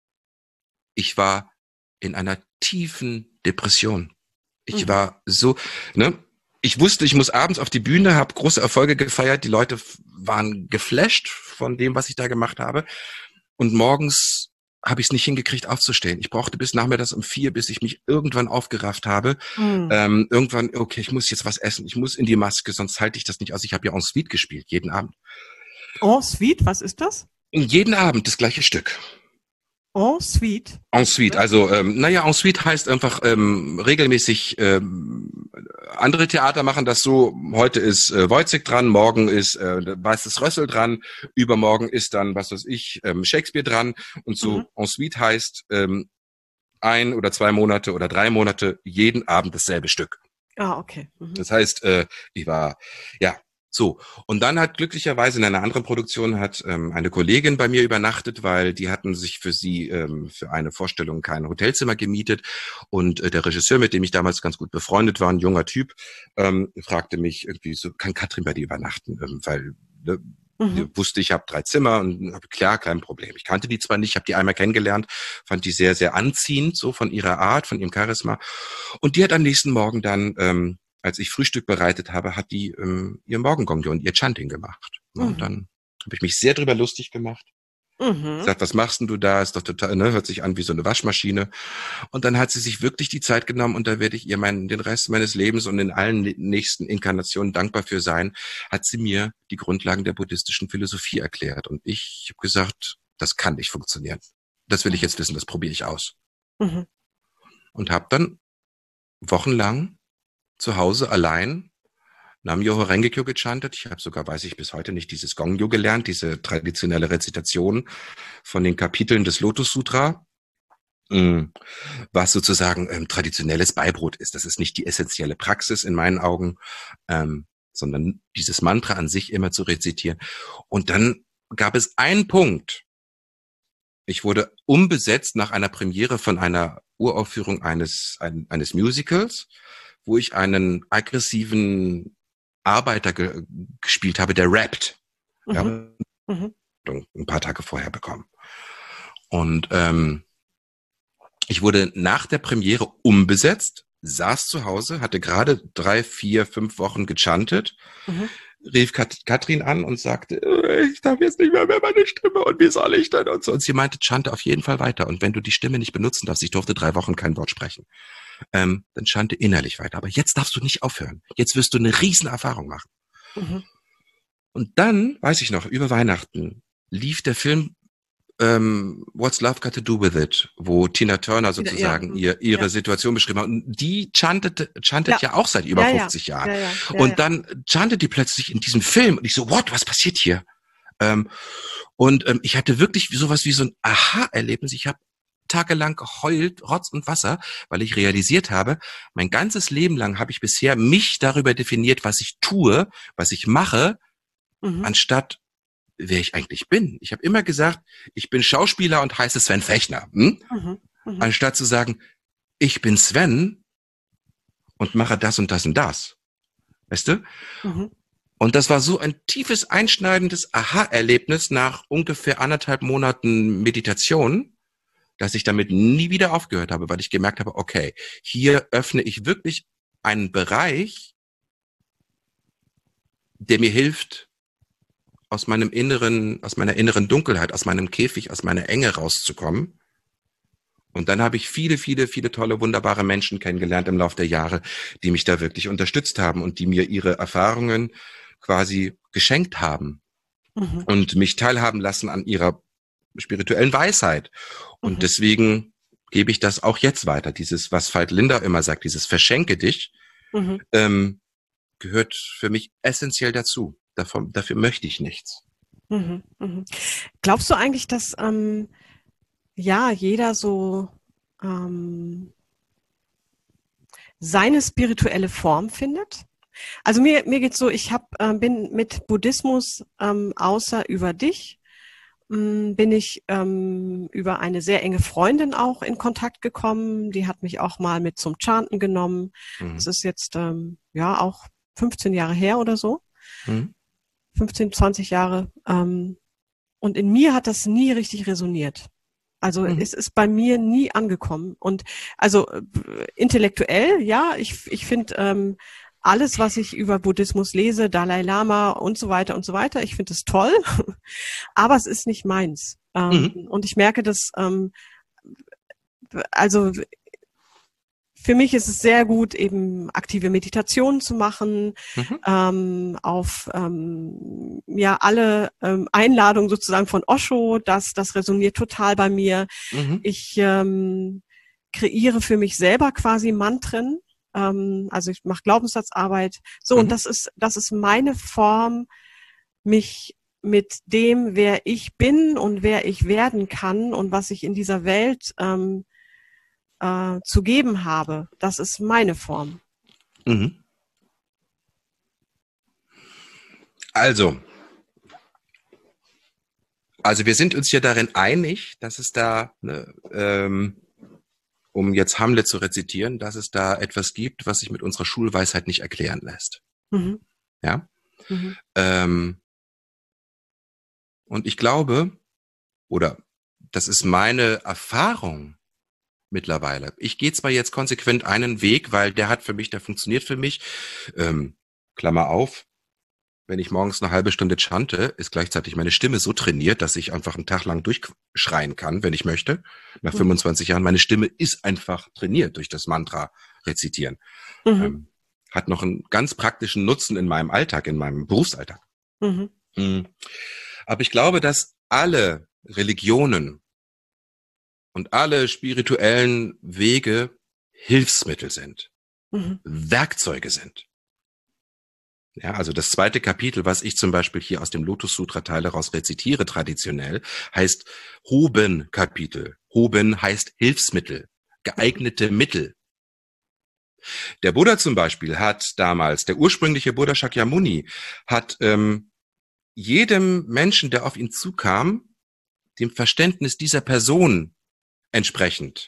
ich war in einer tiefen Depression. Ich Mhm. war so, ne? Ich wusste, ich muss abends auf die Bühne, habe große Erfolge gefeiert. Die Leute f- waren geflasht von dem, was ich da gemacht habe. Und morgens habe ich es nicht hingekriegt, aufzustehen. Ich brauchte bis nachmittags um vier, bis ich mich irgendwann aufgerafft habe. Hm. Ähm, irgendwann, okay, ich muss jetzt was essen. Ich muss in die Maske, sonst halte ich das nicht aus. Ich habe ja en suite gespielt, jeden Abend. En suite, was ist das? Jeden Abend das gleiche Stück. En suite. En suite, also ähm, naja, en suite heißt einfach ähm, regelmäßig, ähm, andere Theater machen das so, heute ist äh, Wojcik dran, morgen ist äh, Weißes Rössel dran, übermorgen ist dann, was weiß ich, ähm, Shakespeare dran und so. Mhm. En suite heißt ähm, ein oder zwei Monate oder drei Monate jeden Abend dasselbe Stück. Ah, okay. Mhm. Das heißt, äh, ich war, ja, so. Und dann hat glücklicherweise in einer anderen Produktion hat ähm, eine Kollegin bei mir übernachtet, weil die hatten sich für sie ähm, für eine Vorstellung kein Hotelzimmer gemietet. Und äh, der Regisseur, mit dem ich damals ganz gut befreundet war, ein junger Typ, ähm, fragte mich irgendwie so, kann Katrin bei dir übernachten? Ähm, weil ne, Mhm. wusste, ich habe drei Zimmer und hab, klar, kein Problem. Ich kannte die zwar nicht, habe die einmal kennengelernt, fand die sehr, sehr anziehend, so von ihrer Art, von ihrem Charisma. Und die hat am nächsten Morgen dann, ähm, als ich Frühstück bereitet habe, hat die ähm, ihr Morgengongyo und ihr Chanting gemacht. Ja, Mhm. und dann habe ich mich sehr drüber lustig gemacht. Mhm. Gesagt, was machst denn du da? Ist doch total, ne, hört sich an wie so eine Waschmaschine. Und dann hat sie sich wirklich die Zeit genommen und da werde ich ihr meinen, den Rest meines Lebens und in allen nächsten Inkarnationen dankbar für sein, hat sie mir die Grundlagen der buddhistischen Philosophie erklärt. Und ich habe gesagt, das kann nicht funktionieren. Das will ich jetzt wissen, das probiere ich aus. Mhm. Und habe dann wochenlang zu Hause allein Nam-myoho Renge-kyo gechantet. Ich habe sogar, weiß ich bis heute nicht, dieses Gongyo gelernt, diese traditionelle Rezitation von den Kapiteln des Lotus Sutra, was sozusagen ähm, traditionelles Beibrot ist. Das ist nicht die essentielle Praxis in meinen Augen, ähm, sondern dieses Mantra an sich immer zu rezitieren. Und dann gab es einen Punkt. Ich wurde umbesetzt nach einer Premiere von einer Uraufführung eines, ein, eines Musicals, wo ich einen aggressiven Arbeiter ge gespielt habe, der rappt. Mhm. Ja, Mhm. ein paar Tage vorher bekommen. Und ähm, ich wurde nach der Premiere umbesetzt, saß zu Hause, hatte gerade drei, vier, fünf Wochen gechantet, Mhm. rief Kat Katrin an und sagte, ich darf jetzt nicht mehr mehr meine Stimme und wie soll ich denn? Und so. Und sie meinte, chante auf jeden Fall weiter. Und wenn du die Stimme nicht benutzen darfst, ich durfte drei Wochen kein Wort sprechen, ähm, dann chante innerlich weiter. Aber jetzt darfst du nicht aufhören. Jetzt wirst du eine riesen Erfahrung machen. Mhm. Und dann, weiß ich noch, über Weihnachten lief der Film ähm, What's Love Got to Do With It, wo Tina Turner sozusagen Ja. ihr, ihre Ja. Situation beschrieben hat. Und die chantet, chantet ja. Ja. auch seit über Ja, ja. fünfzig Jahren. Ja, ja. Ja, und ja. dann chantet die plötzlich in diesem Film. Und ich so, what, was passiert hier? Ähm, und ähm, ich hatte wirklich sowas wie so ein Aha-Erlebnis. Ich habe tagelang geheult, Rotz und Wasser, weil ich realisiert habe, mein ganzes Leben lang habe ich bisher mich darüber definiert, was ich tue, was ich mache, Mhm. anstatt wer ich eigentlich bin. Ich habe immer gesagt, ich bin Schauspieler und heiße Sven Fechner. Hm? Mhm. Mhm. Anstatt zu sagen, ich bin Sven und mache das und das und das. Weißt du? Mhm. Und das war so ein tiefes, einschneidendes Aha-Erlebnis nach ungefähr anderthalb Monaten Meditation, dass ich damit nie wieder aufgehört habe, weil ich gemerkt habe, okay, hier öffne ich wirklich einen Bereich, der mir hilft, aus meinem inneren, aus meiner inneren Dunkelheit, aus meinem Käfig, aus meiner Enge rauszukommen Und dann habe ich viele, viele, viele tolle, wunderbare Menschen kennengelernt im Laufe der Jahre, die mich da wirklich unterstützt haben und die mir ihre Erfahrungen quasi geschenkt haben Mhm. und mich teilhaben lassen an ihrer spirituellen Weisheit. Und Mhm. deswegen gebe ich das auch jetzt weiter. Dieses, was Veit Linder immer sagt, dieses Verschenke dich, Mhm. ähm, gehört für mich essentiell dazu. Davon, dafür möchte ich nichts. Mhm. Mhm. Glaubst du eigentlich, dass ähm, ja jeder so ähm, seine spirituelle Form findet? Also mir mir geht's so, ich hab, ähm, bin mit Buddhismus ähm, außer über dich ähm, bin ich ähm, über eine sehr enge Freundin auch in Kontakt gekommen. Die hat mich auch mal mit zum Chanten genommen. Das Mhm. ist jetzt ähm, ja auch fünfzehn Jahre her oder so. Mhm. fünfzehn, zwanzig Jahre. Ähm, und in mir hat das nie richtig resoniert. Also Mhm. es ist bei mir nie angekommen. Und also äh, intellektuell, ja, ich, ich finde ähm, alles, was ich über Buddhismus lese, Dalai Lama und so weiter und so weiter, ich finde es toll, aber es ist nicht meins. Ähm, Mhm. und ich merke, dass ähm, also für mich ist es sehr gut, eben aktive Meditationen zu machen, Mhm. ähm, auf ähm, ja alle ähm, Einladungen sozusagen von Osho, das das resoniert total bei mir. Mhm. Ich ähm, kreiere für mich selber quasi Mantren, ähm, also ich mache Glaubenssatzarbeit. So, und Mhm. das ist das ist meine Form, mich mit dem, wer ich bin und wer ich werden kann und was ich in dieser Welt ähm, äh, zu geben habe. Das ist meine Form. Mhm. Also, also wir sind uns ja darin einig, dass es da, ne, ähm, um jetzt Hamlet zu rezitieren, dass es da etwas gibt, was sich mit unserer Schulweisheit nicht erklären lässt. Mhm. Ja. Mhm. Ähm, und ich glaube, oder das ist meine Erfahrung mittlerweile. Ich gehe zwar jetzt konsequent einen Weg, weil der hat für mich, der funktioniert für mich. Ähm, Klammer auf. Wenn ich morgens eine halbe Stunde chante, ist gleichzeitig meine Stimme so trainiert, dass ich einfach einen Tag lang durchschreien kann, wenn ich möchte. Nach Mhm. fünfundzwanzig Jahren, meine Stimme ist einfach trainiert durch das Mantra rezitieren. Mhm. Ähm, hat noch einen ganz praktischen Nutzen in meinem Alltag, in meinem Berufsalltag. Mhm. Mhm. Aber ich glaube, dass alle Religionen und alle spirituellen Wege Hilfsmittel sind, Mhm. Werkzeuge sind. Ja, also das zweite Kapitel, was ich zum Beispiel hier aus dem Lotus-Sutra-Teil heraus rezitiere, traditionell, heißt Hoben-Kapitel. Hoben heißt Hilfsmittel, geeignete Mittel. Der Buddha zum Beispiel hat damals, der ursprüngliche Buddha Shakyamuni, hat ähm, jedem Menschen, der auf ihn zukam, dem Verständnis dieser Person entsprechend,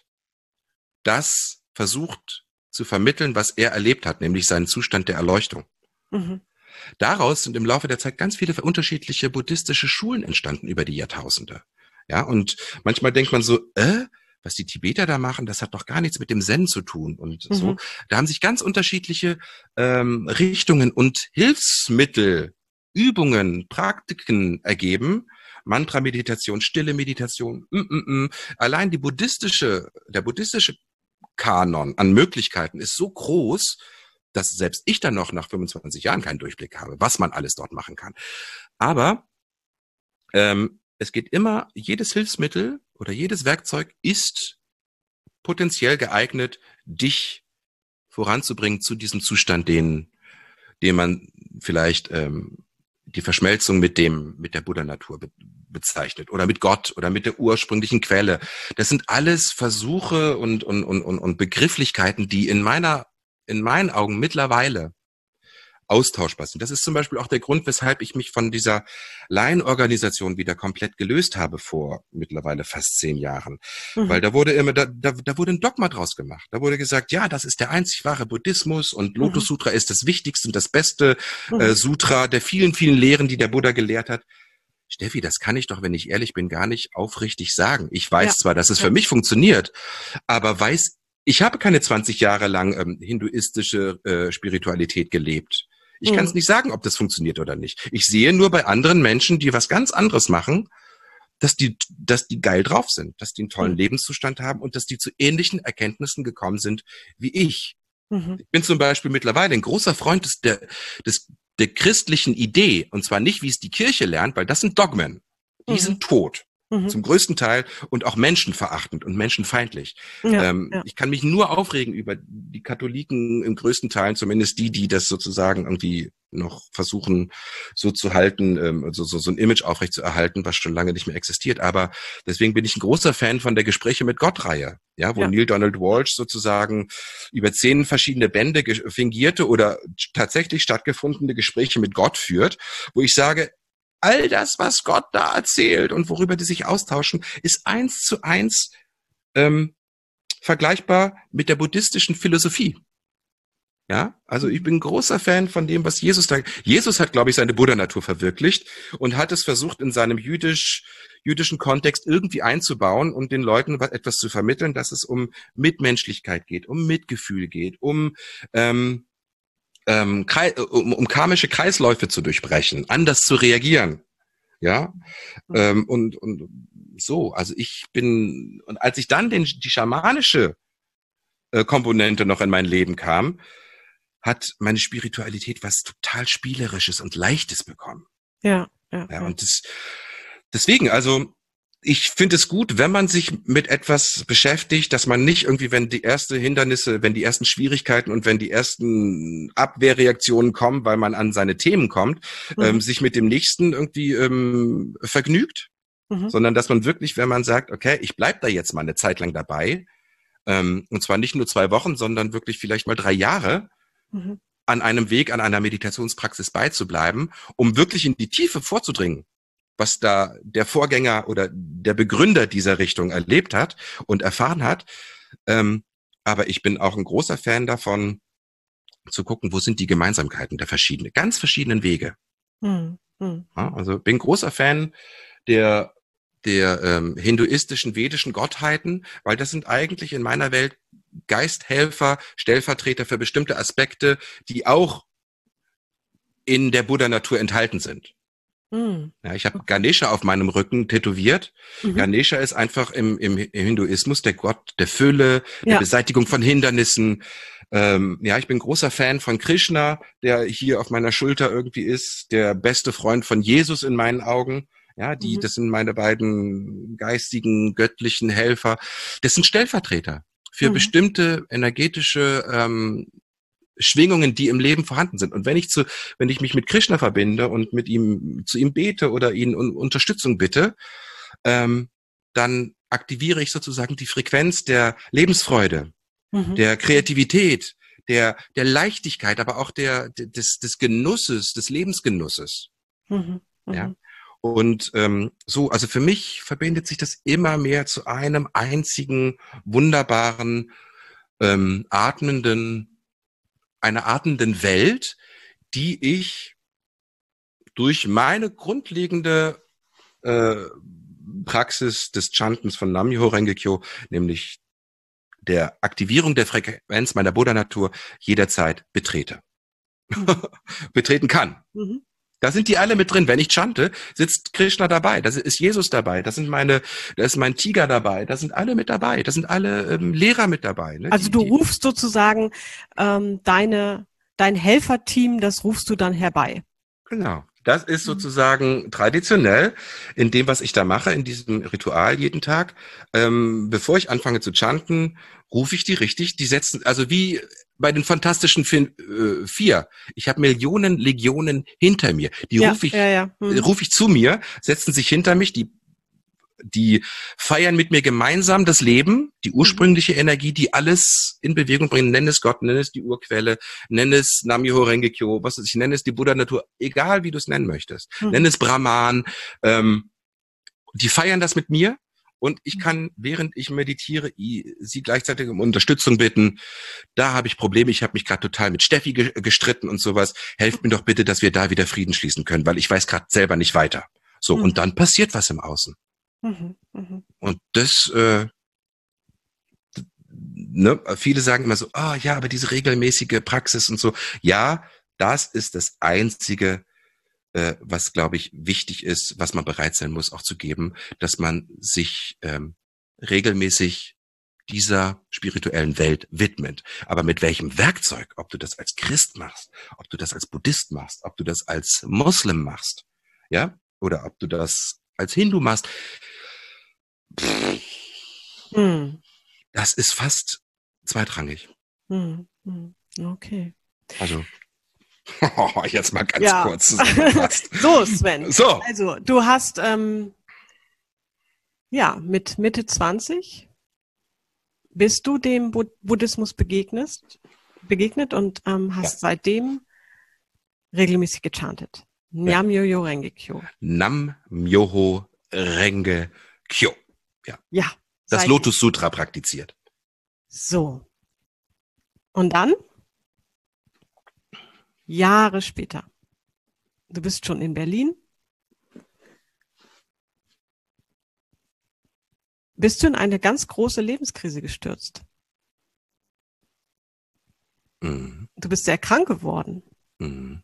das versucht zu vermitteln, was er erlebt hat, nämlich seinen Zustand der Erleuchtung. Mhm. Daraus sind im Laufe der Zeit ganz viele unterschiedliche buddhistische Schulen entstanden über die Jahrtausende. Ja, und manchmal denkt man so, äh, was die Tibeter da machen, das hat doch gar nichts mit dem Zen zu tun und so. Mhm. Da haben sich ganz unterschiedliche ähm, Richtungen und Hilfsmittel, Übungen, Praktiken ergeben. Mantra-Meditation, stille Meditation, mm, mm, mm. Allein die buddhistische, der buddhistische Kanon an Möglichkeiten ist so groß, dass selbst ich dann noch nach fünfundzwanzig Jahren keinen Durchblick habe, was man alles dort machen kann. Aber ähm, es geht immer, jedes Hilfsmittel oder jedes Werkzeug ist potenziell geeignet, dich voranzubringen zu diesem Zustand, den, den man vielleicht ähm, die Verschmelzung mit dem, mit der Buddha-Natur be bezeichnet oder mit Gott oder mit der ursprünglichen Quelle. Das sind alles Versuche und, und, und, und Begrifflichkeiten, die in meiner, in meinen Augen mittlerweile austauschbar sind. Das ist zum Beispiel auch der Grund, weshalb ich mich von dieser Laienorganisation wieder komplett gelöst habe vor mittlerweile fast zehn Jahren. Mhm. Weil da wurde immer, da, da, da wurde ein Dogma draus gemacht. Da wurde gesagt, ja, das ist der einzig wahre Buddhismus und Lotus Mhm. Sutra ist das wichtigste und das beste äh, Mhm. Sutra der vielen, vielen Lehren, die der Buddha gelehrt hat. Steffi, das kann ich doch, wenn ich ehrlich bin, gar nicht aufrichtig sagen. Ich weiß Ja. zwar, dass es Ja. für mich funktioniert, aber weiß, ich habe keine zwanzig Jahre lang ähm, hinduistische äh, Spiritualität gelebt. Ich kann es Mhm. nicht sagen, ob das funktioniert oder nicht. Ich sehe nur bei anderen Menschen, die was ganz anderes machen, dass die, dass die geil drauf sind, dass die einen tollen Mhm. Lebenszustand haben und dass die zu ähnlichen Erkenntnissen gekommen sind wie ich. Mhm. Ich bin zum Beispiel mittlerweile ein großer Freund des, der, des, der christlichen Idee, und zwar nicht, wie es die Kirche lernt, weil das sind Dogmen. Die Mhm. sind tot. Mhm. Zum größten Teil und auch menschenverachtend und menschenfeindlich. Ja, ähm, ja. Ich kann mich nur aufregen über die Katholiken im größten Teil, zumindest die, die das sozusagen irgendwie noch versuchen so zu halten, ähm, also so, so ein Image aufrechtzuerhalten, was schon lange nicht mehr existiert. Aber deswegen bin ich ein großer Fan von der Gespräche mit Gott-Reihe, ja, wo Ja. Neil Donald Walsch sozusagen über zehn verschiedene Bände ge- fingierte oder tatsächlich stattgefundene Gespräche mit Gott führt, wo ich sage, all das, was Gott da erzählt und worüber die sich austauschen, ist eins zu eins ähm, vergleichbar mit der buddhistischen Philosophie. Ja, also ich bin ein großer Fan von dem, was Jesus da. Jesus hat, glaube ich, seine Buddha-Natur verwirklicht und hat es versucht, in seinem jüdisch, jüdischen Kontext irgendwie einzubauen und den Leuten etwas zu vermitteln, dass es um Mitmenschlichkeit geht, um Mitgefühl geht, um ähm, ähm, um, um karmische Kreisläufe zu durchbrechen, anders zu reagieren. Ja, Mhm. ähm, und, und so, also ich bin, und als ich dann den, die schamanische äh, Komponente noch in mein Leben kam, hat meine Spiritualität was total Spielerisches und Leichtes bekommen. Ja, ja, Ja, ja. und das, deswegen, also ich finde es gut, wenn man sich mit etwas beschäftigt, dass man nicht irgendwie, wenn die ersten Hindernisse, wenn die ersten Schwierigkeiten und wenn die ersten Abwehrreaktionen kommen, weil man an seine Themen kommt, Mhm. ähm, sich mit dem Nächsten irgendwie ähm, vergnügt, Mhm. sondern dass man wirklich, wenn man sagt, okay, ich bleib da jetzt mal eine Zeit lang dabei, ähm, und zwar nicht nur zwei Wochen, sondern wirklich vielleicht mal drei Jahre, Mhm. an einem Weg, an einer Meditationspraxis beizubleiben, um wirklich in die Tiefe vorzudringen, was da der Vorgänger oder der Begründer dieser Richtung erlebt hat und erfahren hat. Ähm, aber ich bin auch ein großer Fan davon, zu gucken, wo sind die Gemeinsamkeiten der verschiedenen, ganz verschiedenen Wege. Mhm. Mhm. Ja, also bin großer Fan der der ähm, hinduistischen, vedischen Gottheiten, weil das sind eigentlich in meiner Welt Geisthelfer, Stellvertreter für bestimmte Aspekte, die auch in der Buddha-Natur enthalten sind. Mhm. Ja, ich habe Ganesha auf meinem Rücken tätowiert. Mhm. Ganesha ist einfach im, im, im Hinduismus der Gott der Fülle, der Ja. Beseitigung von Hindernissen. Ähm, ja, ich bin großer Fan von Krishna, der hier auf meiner Schulter irgendwie ist, der beste Freund von Jesus in meinen Augen. Ja, die, Mhm. das sind meine beiden geistigen, göttlichen Helfer. Das sind Stellvertreter für Mhm. bestimmte energetische ähm, Schwingungen, die im Leben vorhanden sind. Und wenn ich zu, wenn ich mich mit Krishna verbinde und mit ihm, zu ihm bete oder ihn um Unterstützung bitte, ähm, dann aktiviere ich sozusagen die Frequenz der Lebensfreude, Mhm. der Kreativität, der, der Leichtigkeit, aber auch der, des, des Genusses, des Lebensgenusses. Mhm. Ja. Mhm. Und ähm, so, also für mich verbindet sich das immer mehr zu einem einzigen wunderbaren, ähm, atmenden, einer atmenden Welt, die ich durch meine grundlegende äh, Praxis des Chantens von Nam-myoho Renge-kyo, nämlich der Aktivierung der Frequenz meiner Buddha-Natur, jederzeit betrete. Mhm. betreten kann. Mhm. Da sind die alle mit drin. Wenn ich chante, sitzt Krishna dabei, da ist Jesus dabei, da sind meine, da ist mein Tiger dabei, da sind alle mit dabei, da sind alle ähm, Lehrer mit dabei. Ne? Also die, du die, rufst sozusagen ähm, deine dein Helferteam, das rufst du dann herbei. Genau. Das ist Mhm. sozusagen traditionell in dem, was ich da mache, in diesem Ritual jeden Tag. Ähm, bevor ich anfange zu chanten, rufe ich die richtig. Die setzen, also wie bei den Fantastischen Fin- äh, Vier. Ich habe Millionen Legionen hinter mir. Die Ja, rufe ich, ja, ja. Mhm. rufe ich zu mir, setzen sich hinter mich, die die feiern mit mir gemeinsam das Leben, die ursprüngliche Energie, die alles in Bewegung bringt. Nenn es Gott, nenn es die Urquelle, nenn es Nam-myoho Renge-kyo, was weiß ich, nenn es die Buddha-Natur, egal wie du es nennen möchtest. Mhm. Nenn es Brahman. Ähm, die feiern das mit mir und ich kann, während ich meditiere, sie gleichzeitig um Unterstützung bitten. Da habe ich Probleme, ich habe mich gerade total mit Steffi ge- gestritten und sowas. Helft mir doch bitte, dass wir da wieder Frieden schließen können, weil ich weiß gerade selber nicht weiter. So, Mhm. und dann passiert was im Außen. Mhm. Mhm. Und das, äh, ne, viele sagen immer so, ah, ja, aber diese regelmäßige Praxis und so. Ja, das ist das einzige äh, was, glaube ich, wichtig ist, was man bereit sein muss, auch zu geben, dass man sich ähm, regelmäßig dieser spirituellen Welt widmet. Aber mit welchem Werkzeug? Ob du das als Christ machst, ob du das als Buddhist machst, ob du das als Moslem machst, ja, oder ob du das als Hindu machst, pff, Hm. das ist fast zweitrangig. Hm. Hm. Okay. Also, jetzt mal ganz Ja. kurz zusammengefasst. So, Sven. So. Also, du hast ähm, ja mit Mitte zwanzig bist du dem Bud- Buddhismus begegnest, begegnet und ähm, hast Ja. seitdem regelmäßig gechantet. Ja. Nyam Myoho Renge Kyo. Nam Myoho Renge Kyo. Ja. Ja. Das seitdem. Lotus Sutra praktiziert. So. Und dann? Jahre später. Du bist schon in Berlin. Bist du in eine ganz große Lebenskrise gestürzt? Mhm. Du bist sehr krank geworden. Mhm.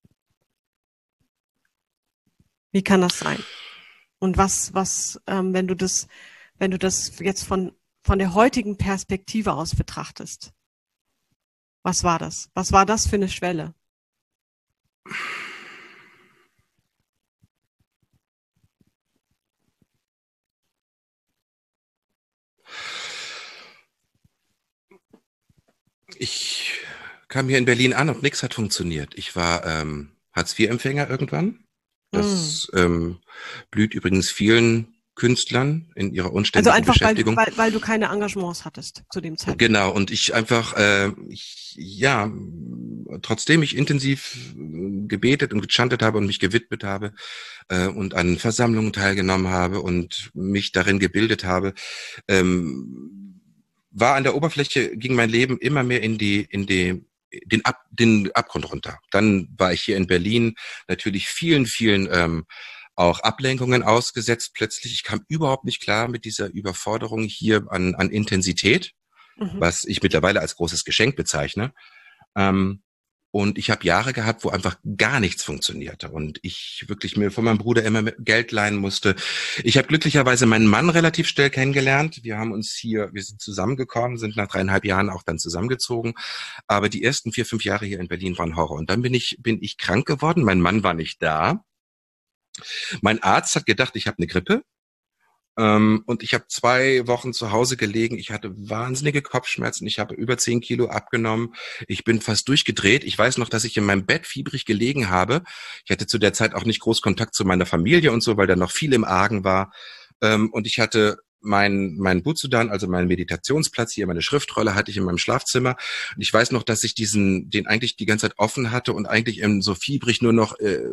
Wie kann das sein? Und was, was, ähm, wenn du das, wenn du das jetzt von, von der heutigen Perspektive aus betrachtest? Was war das? Was war das für eine Schwelle? Ich kam hier in Berlin an und nichts hat funktioniert. Ich war ähm, Hartz-vier-Empfänger irgendwann. Das mm. ähm, blüht übrigens vielen Künstlern in ihrer unständigen Also einfach, Beschäftigung. Weil, weil, weil du keine Engagements hattest zu dem Zeitpunkt. Genau, und ich einfach, äh, ich, ja, trotzdem ich intensiv gebetet und gechantet habe und mich gewidmet habe äh, und an Versammlungen teilgenommen habe und mich darin gebildet habe, ähm, war an der Oberfläche, ging mein Leben immer mehr in die, in die, den, Ab, den Abgrund runter. Dann war ich hier in Berlin natürlich vielen, vielen ähm, auch Ablenkungen ausgesetzt. Plötzlich, ich kam überhaupt nicht klar mit dieser Überforderung hier an, an Intensität, mhm. was ich mittlerweile als großes Geschenk bezeichne. Ähm, Und ich habe Jahre gehabt, wo einfach gar nichts funktionierte und ich wirklich mir von meinem Bruder immer Geld leihen musste. Ich habe glücklicherweise meinen Mann relativ schnell kennengelernt. Wir haben uns hier, wir sind zusammengekommen, sind nach dreieinhalb Jahren auch dann zusammengezogen. Aber die ersten vier, fünf Jahre hier in Berlin waren Horror. Und dann bin ich, bin ich krank geworden. Mein Mann war nicht da. Mein Arzt hat gedacht, ich habe eine Grippe. Ähm, und ich habe zwei Wochen zu Hause gelegen. Ich hatte wahnsinnige Kopfschmerzen. Ich habe über zehn Kilo abgenommen. Ich bin fast durchgedreht. Ich weiß noch, dass ich in meinem Bett fiebrig gelegen habe. Ich hatte zu der Zeit auch nicht groß Kontakt zu meiner Familie und so, weil da noch viel im Argen war. Ähm, und ich hatte mein, mein Butsudan, also meinen Meditationsplatz hier, meine Schriftrolle hatte ich in meinem Schlafzimmer. Und ich weiß noch, dass ich diesen, den eigentlich die ganze Zeit offen hatte und eigentlich ähm, so fiebrig nur noch äh,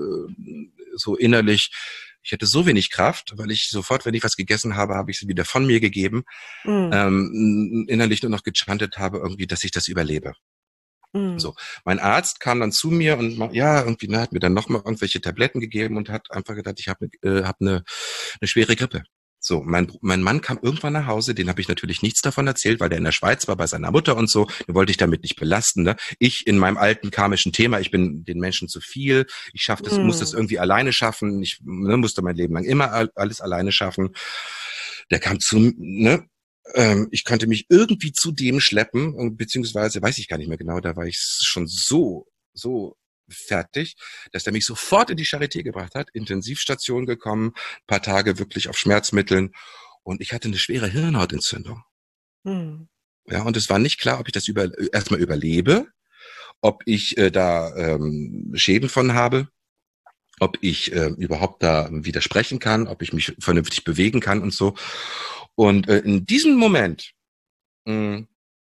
so innerlich. Ich hatte so wenig Kraft, weil ich sofort, wenn ich was gegessen habe, habe ich sie wieder von mir gegeben, mhm. ähm, innerlich nur noch gechantet habe, irgendwie, dass ich das überlebe. Mhm. So, mein Arzt kam dann zu mir und ja, irgendwie ne, hat mir dann nochmal irgendwelche Tabletten gegeben und hat einfach gedacht, ich habe äh, hab eine, eine schwere Grippe. So, mein, mein Mann kam irgendwann nach Hause, den habe ich natürlich nichts davon erzählt, weil der in der Schweiz war bei seiner Mutter und so, den wollte ich damit nicht belasten. Ne? Ich in meinem alten karmischen Thema, ich bin den Menschen zu viel, ich schaff das, mm. muss das irgendwie alleine schaffen, ich ne, musste mein Leben lang immer alles alleine schaffen. Der kam zu, ne, ähm, ich konnte mich irgendwie zu dem schleppen, beziehungsweise, weiß ich gar nicht mehr genau, da war ich schon so, so fertig, dass er mich sofort in die Charité gebracht hat, Intensivstation gekommen, paar Tage wirklich auf Schmerzmitteln und ich hatte eine schwere Hirnhautentzündung. Hm. Ja, und es war nicht klar, ob ich das über, erstmal überlebe, ob ich äh, da ähm, Schäden von habe, ob ich äh, überhaupt da widersprechen kann, ob ich mich vernünftig bewegen kann und so. Und äh, in diesem Moment mh,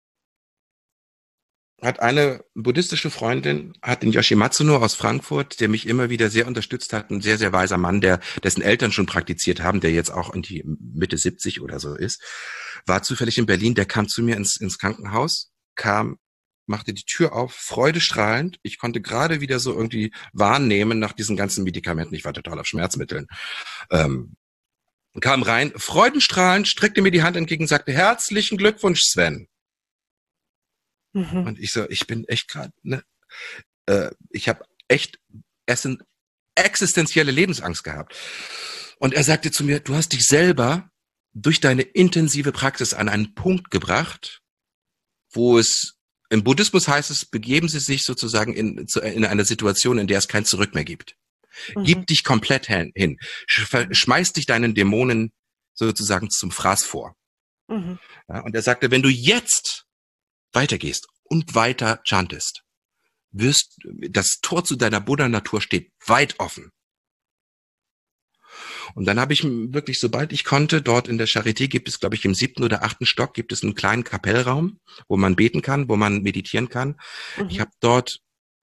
hat eine buddhistische Freundin, hat den Yoshi Matsuno aus Frankfurt, der mich immer wieder sehr unterstützt hat, ein sehr, sehr weiser Mann, der dessen Eltern schon praktiziert haben, der jetzt auch in die Mitte siebzig oder so ist, war zufällig in Berlin, der kam zu mir ins, ins Krankenhaus, kam, machte die Tür auf, freudestrahlend. Ich konnte gerade wieder so irgendwie wahrnehmen nach diesen ganzen Medikamenten. Ich war total auf Schmerzmitteln. Ähm, kam rein, freudenstrahlend, streckte mir die Hand entgegen, sagte, herzlichen Glückwunsch, Sven. Mhm. Und ich so, ich bin echt gerade, ne, äh, ich habe echt Essen, existenzielle Lebensangst gehabt. Und er sagte zu mir, du hast dich selber durch deine intensive Praxis an einen Punkt gebracht, wo es, im Buddhismus heißt es, begeben Sie sich sozusagen in, in eine Situation, in der es kein Zurück mehr gibt. Mhm. Gib dich komplett hin. Schmeiß dich deinen Dämonen sozusagen zum Fraß vor. Mhm. Ja, und er sagte, wenn du jetzt weitergehst und weiter chantest, wirst, das Tor zu deiner Buddha-Natur steht weit offen. Und dann habe ich wirklich, sobald ich konnte, dort in der Charité gibt es, glaube ich, im siebten oder achten Stock gibt es einen kleinen Kapellraum, wo man beten kann, wo man meditieren kann. Mhm. Ich habe dort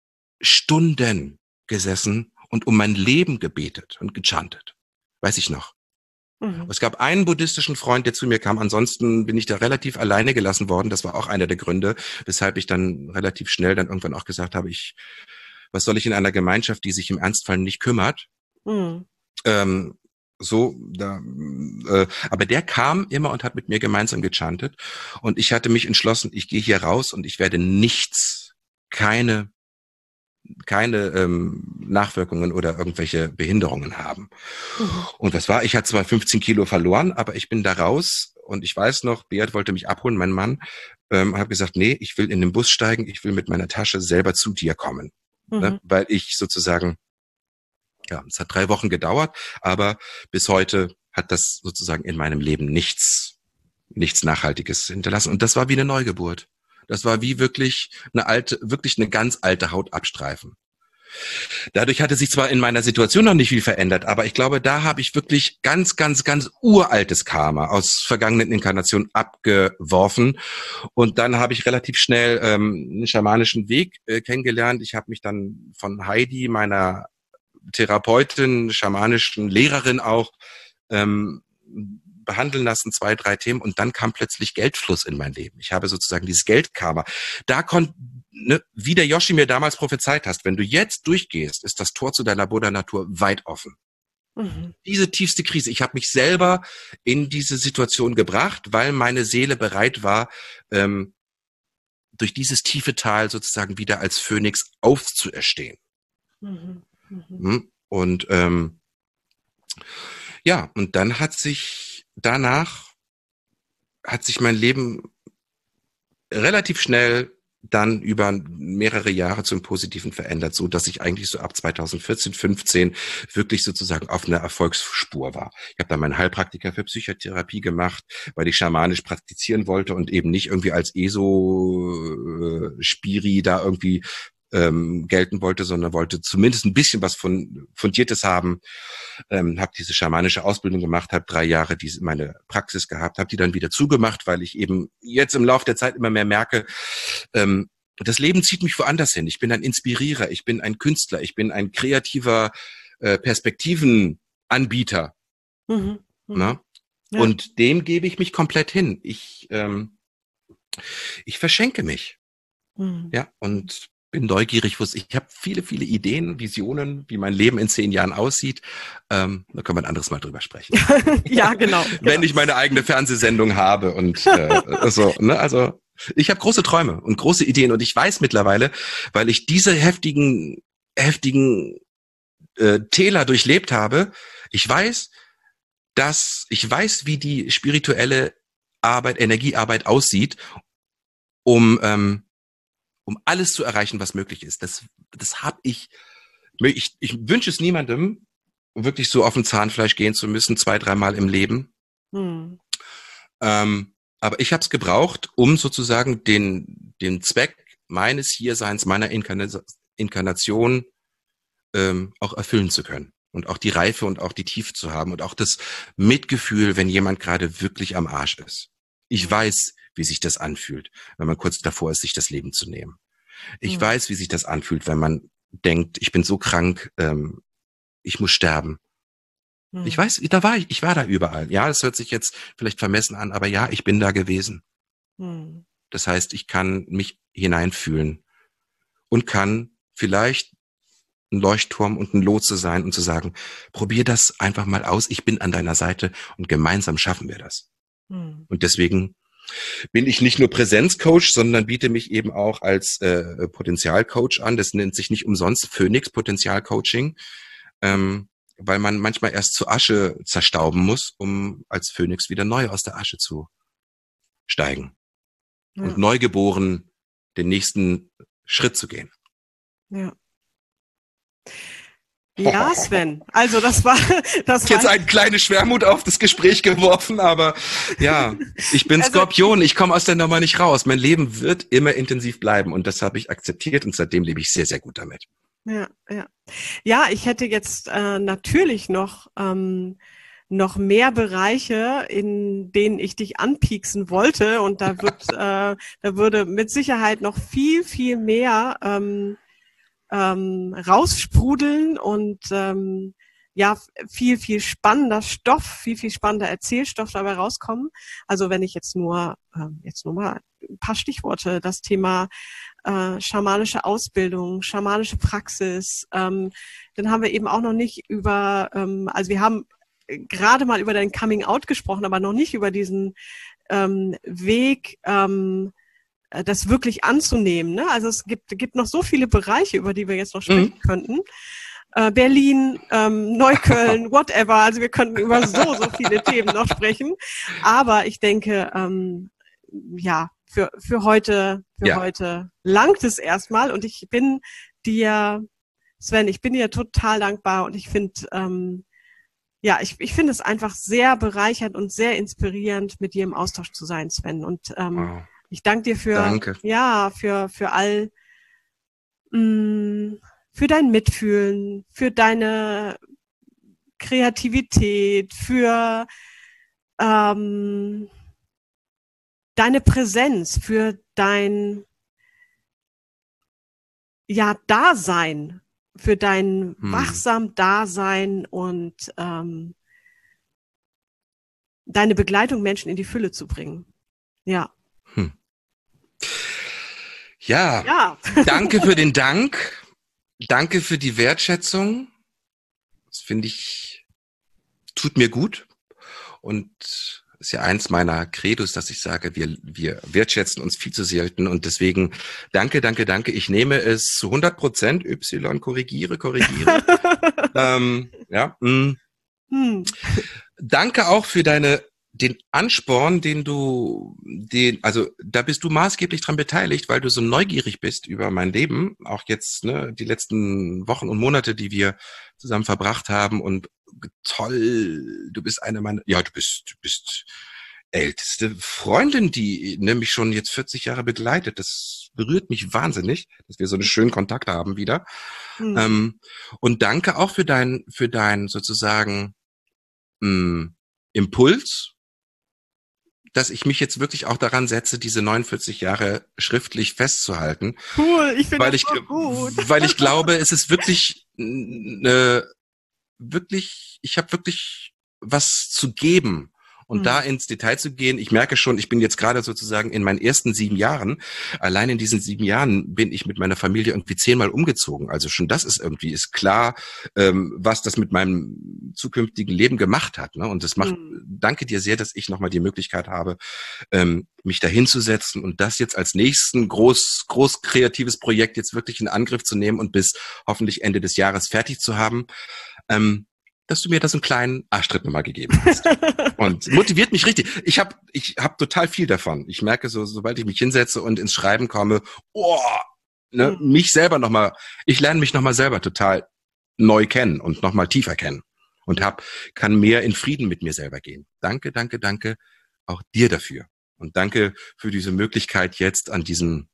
Stunden gesessen und um mein Leben gebetet und gechantet. Weiß ich noch. Mhm. Es gab einen buddhistischen Freund, der zu mir kam. Ansonsten bin ich da relativ alleine gelassen worden. Das war auch einer der Gründe, weshalb ich dann relativ schnell dann irgendwann auch gesagt habe, ich, was soll ich in einer Gemeinschaft, die sich im Ernstfall nicht kümmert? Mhm. Ähm, so, da, äh, aber der kam immer und hat mit mir gemeinsam gechantet. Und ich hatte mich entschlossen, ich gehe hier raus und ich werde nichts, keine keine ähm, Nachwirkungen oder irgendwelche Behinderungen haben. Mhm. Und was war? Ich hatte zwar fünfzehn Kilo verloren, aber ich bin da raus und ich weiß noch, Beat wollte mich abholen, mein Mann, ähm, habe gesagt, nee, ich will in den Bus steigen, ich will mit meiner Tasche selber zu dir kommen. Mhm. Ne? Weil ich sozusagen, ja, es hat drei Wochen gedauert, aber bis heute hat das sozusagen in meinem Leben nichts, nichts Nachhaltiges hinterlassen. Und das war wie eine Neugeburt. Das war wie wirklich eine alte, wirklich eine ganz alte Haut abstreifen. Dadurch hatte sich zwar in meiner Situation noch nicht viel verändert, aber ich glaube, da habe ich wirklich ganz, ganz, ganz uraltes Karma aus vergangenen Inkarnationen abgeworfen. Und dann habe ich relativ schnell ähm, einen schamanischen Weg äh, kennengelernt. Ich habe mich dann von Heidi, meiner Therapeutin, schamanischen Lehrerin auch, ähm, behandeln lassen, zwei, drei Themen, und dann kam plötzlich Geldfluss in mein Leben. Ich habe sozusagen dieses Geldkarma. Da konnte, ne, wie der Yoshi mir damals prophezeit hast, wenn du jetzt durchgehst, ist das Tor zu deiner Buddha-Natur weit offen. Mhm. Diese tiefste Krise, ich habe mich selber in diese Situation gebracht, weil meine Seele bereit war, ähm, durch dieses tiefe Tal sozusagen wieder als Phönix aufzuerstehen. Mhm. Mhm. Und ähm, ja, und dann hat sich danach hat sich mein Leben relativ schnell dann über mehrere Jahre zum Positiven verändert, so dass ich eigentlich so ab zweitausendvierzehn, fünfzehn wirklich sozusagen auf einer Erfolgsspur war. Ich habe dann meinen Heilpraktiker für Psychotherapie gemacht, weil ich schamanisch praktizieren wollte und eben nicht irgendwie als E S O-Spiri da irgendwie ähm, gelten wollte, sondern wollte zumindest ein bisschen was von Fundiertes haben. Ähm, habe diese schamanische Ausbildung gemacht, habe drei Jahre diese meine Praxis gehabt, habe die dann wieder zugemacht, weil ich eben jetzt im Laufe der Zeit immer mehr merke, ähm, das Leben zieht mich woanders hin. Ich bin ein Inspirierer, ich bin ein Künstler, ich bin ein kreativer äh, Perspektivenanbieter. Mhm. Mhm. Ja. Und dem gebe ich mich komplett hin. Ich ähm, ich verschenke mich. Mhm. Ja, und bin neugierig, ich habe viele, viele Ideen, Visionen, wie mein Leben in zehn Jahren aussieht. Ähm, da können wir ein anderes Mal drüber sprechen. Ja, genau. Wenn genau. ich meine eigene Fernsehsendung habe und äh, so, ne, also ich habe große Träume und große Ideen und ich weiß mittlerweile, weil ich diese heftigen, heftigen äh, Täler durchlebt habe, ich weiß, dass ich weiß, wie die spirituelle Arbeit, Energiearbeit aussieht, um ähm, um alles zu erreichen, was möglich ist. Das, das habe ich, ich, ich wünsche es niemandem, wirklich so auf dem Zahnfleisch gehen zu müssen, zwei, dreimal im Leben. Hm. Ähm, aber ich habe es gebraucht, um sozusagen den, den Zweck meines Hierseins, meiner Inkarna- Inkarnation ähm, auch erfüllen zu können. Und auch die Reife und auch die Tiefe zu haben und auch das Mitgefühl, wenn jemand gerade wirklich am Arsch ist. Ich hm. weiß, wie sich das anfühlt, wenn man kurz davor ist, sich das Leben zu nehmen. Ich mhm. weiß, wie sich das anfühlt, wenn man denkt, ich bin so krank, ähm, ich muss sterben. Mhm. Ich weiß, da war ich, ich war da überall. Ja, das hört sich jetzt vielleicht vermessen an, aber ja, ich bin da gewesen. Mhm. Das heißt, ich kann mich hineinfühlen und kann vielleicht ein Leuchtturm und ein Lotse sein und zu sagen, probier das einfach mal aus, ich bin an deiner Seite und gemeinsam schaffen wir das. Mhm. Und deswegen bin ich nicht nur Präsenzcoach, sondern biete mich eben auch als äh, Potenzialcoach an. Das nennt sich nicht umsonst Phönix Potenzialcoaching. ähm, weil man manchmal erst zu Asche zerstauben muss, um als Phönix wieder neu aus der Asche zu steigen ja. und neugeboren den nächsten Schritt zu gehen. Ja. Ja, Sven. Also das war das war jetzt eine kleine Schwermut auf das Gespräch geworfen, aber ja, ich bin also, Skorpion, ich komme aus der Nummer nicht raus. Mein Leben wird immer intensiv bleiben und das habe ich akzeptiert und seitdem lebe ich sehr, sehr gut damit. Ja, ja. Ja, ich hätte jetzt äh, natürlich noch ähm, noch mehr Bereiche, in denen ich dich anpieksen wollte und da wird äh, da würde mit Sicherheit noch viel, viel mehr ähm, ähm, raussprudeln und ähm, ja, viel, viel spannender Stoff, viel, viel spannender Erzählstoff dabei rauskommen. Also wenn ich jetzt nur, ähm, jetzt nur mal ein paar Stichworte, das Thema äh, schamanische Ausbildung, schamanische Praxis, ähm, dann haben wir eben auch noch nicht über, ähm, also wir haben gerade mal über dein Coming Out gesprochen, aber noch nicht über diesen ähm, Weg, ähm, das wirklich anzunehmen. Ne? Also es gibt, gibt noch so viele Bereiche, über die wir jetzt noch sprechen mhm. könnten. Äh, Berlin, ähm, Neukölln, whatever. Also wir könnten über so, so viele Themen noch sprechen. Aber ich denke, ähm, ja, für, für heute, für ja. heute langt es erstmal. Und ich bin dir, Sven, ich bin dir total dankbar und ich finde, ähm, ja, ich, ich finde es einfach sehr bereichernd und sehr inspirierend, mit dir im Austausch zu sein, Sven. Und ähm, wow. ich danke dir für, danke. ja, für, für all, mh, für dein Mitfühlen, für deine Kreativität, für ähm, deine Präsenz, für dein, ja, Dasein, für dein hm. wachsam Dasein und ähm, deine Begleitung, Menschen in die Fülle zu bringen. Ja. Hm. Ja, ja. Danke für den Dank. Danke für die Wertschätzung. Das finde ich, tut mir gut. Und ist ja eins meiner Credos, dass ich sage, wir, wir wertschätzen uns viel zu selten. Und deswegen danke, danke, danke. Ich nehme es zu hundert Prozent. Y, korrigiere, korrigiere. ähm, ja. Mh. Hm. Danke auch für deine den Ansporn, den du, den, also da bist du maßgeblich dran beteiligt, weil du so neugierig bist über mein Leben, auch jetzt ne, die letzten Wochen und Monate, die wir zusammen verbracht haben und toll, du bist eine meiner, ja, du bist, du bist älteste Freundin, die nämlich schon jetzt vierzig Jahre begleitet. Das berührt mich wahnsinnig, dass wir so einen schönen Kontakt haben wieder. Mhm. Ähm, und danke auch für dein, für dein sozusagen mh, Impuls, dass ich mich jetzt wirklich auch daran setze, diese neunundvierzig Jahre schriftlich festzuhalten. Cool, ich finde das so gut. Weil ich glaube, es ist wirklich, äh, wirklich, ich habe wirklich was zu geben. Und mhm. da ins Detail zu gehen, ich merke schon, ich bin jetzt gerade sozusagen in meinen ersten sieben Jahren. Allein in diesen sieben Jahren bin ich mit meiner Familie irgendwie zehnmal umgezogen. Also schon das ist irgendwie, ist klar, ähm, was das mit meinem zukünftigen Leben gemacht hat. Ne? Und das macht, mhm. danke dir sehr, dass ich nochmal die Möglichkeit habe, ähm, mich da hinzusetzen und das jetzt als nächsten groß, groß kreatives Projekt jetzt wirklich in Angriff zu nehmen und bis hoffentlich Ende des Jahres fertig zu haben. Ähm, dass du mir das einen kleinen Arschtritt nochmal gegeben hast. Und motiviert mich richtig. Ich habe ich hab total viel davon. Ich merke so, sobald ich mich hinsetze und ins Schreiben komme, oh, ne, mhm. mich selber nochmal, ich lerne mich nochmal selber total neu kennen und nochmal tiefer kennen. Und hab, kann mehr in Frieden mit mir selber gehen. Danke, danke, danke auch dir dafür. Und danke für diese Möglichkeit jetzt an diesem,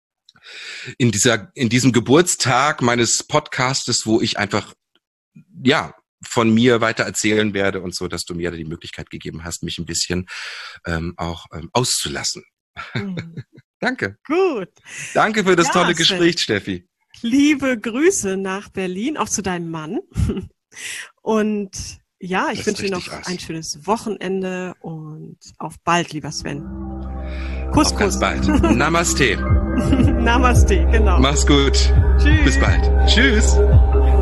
in dieser, in diesem Geburtstag meines Podcastes, wo ich einfach, ja, von mir weiter erzählen werde und so, dass du mir die Möglichkeit gegeben hast, mich ein bisschen ähm, auch ähm, auszulassen. Mhm. Danke. Gut. Danke für das ja, tolle Gespräch, Steffi. Liebe Grüße nach Berlin, auch zu deinem Mann. Und ja, ich wünsche dir noch aus. ein schönes Wochenende und auf bald, lieber Sven. Kuss, auf Kuss. Ganz bald. Namaste. Namaste, genau. Mach's gut. Tschüss. Bis bald. Tschüss.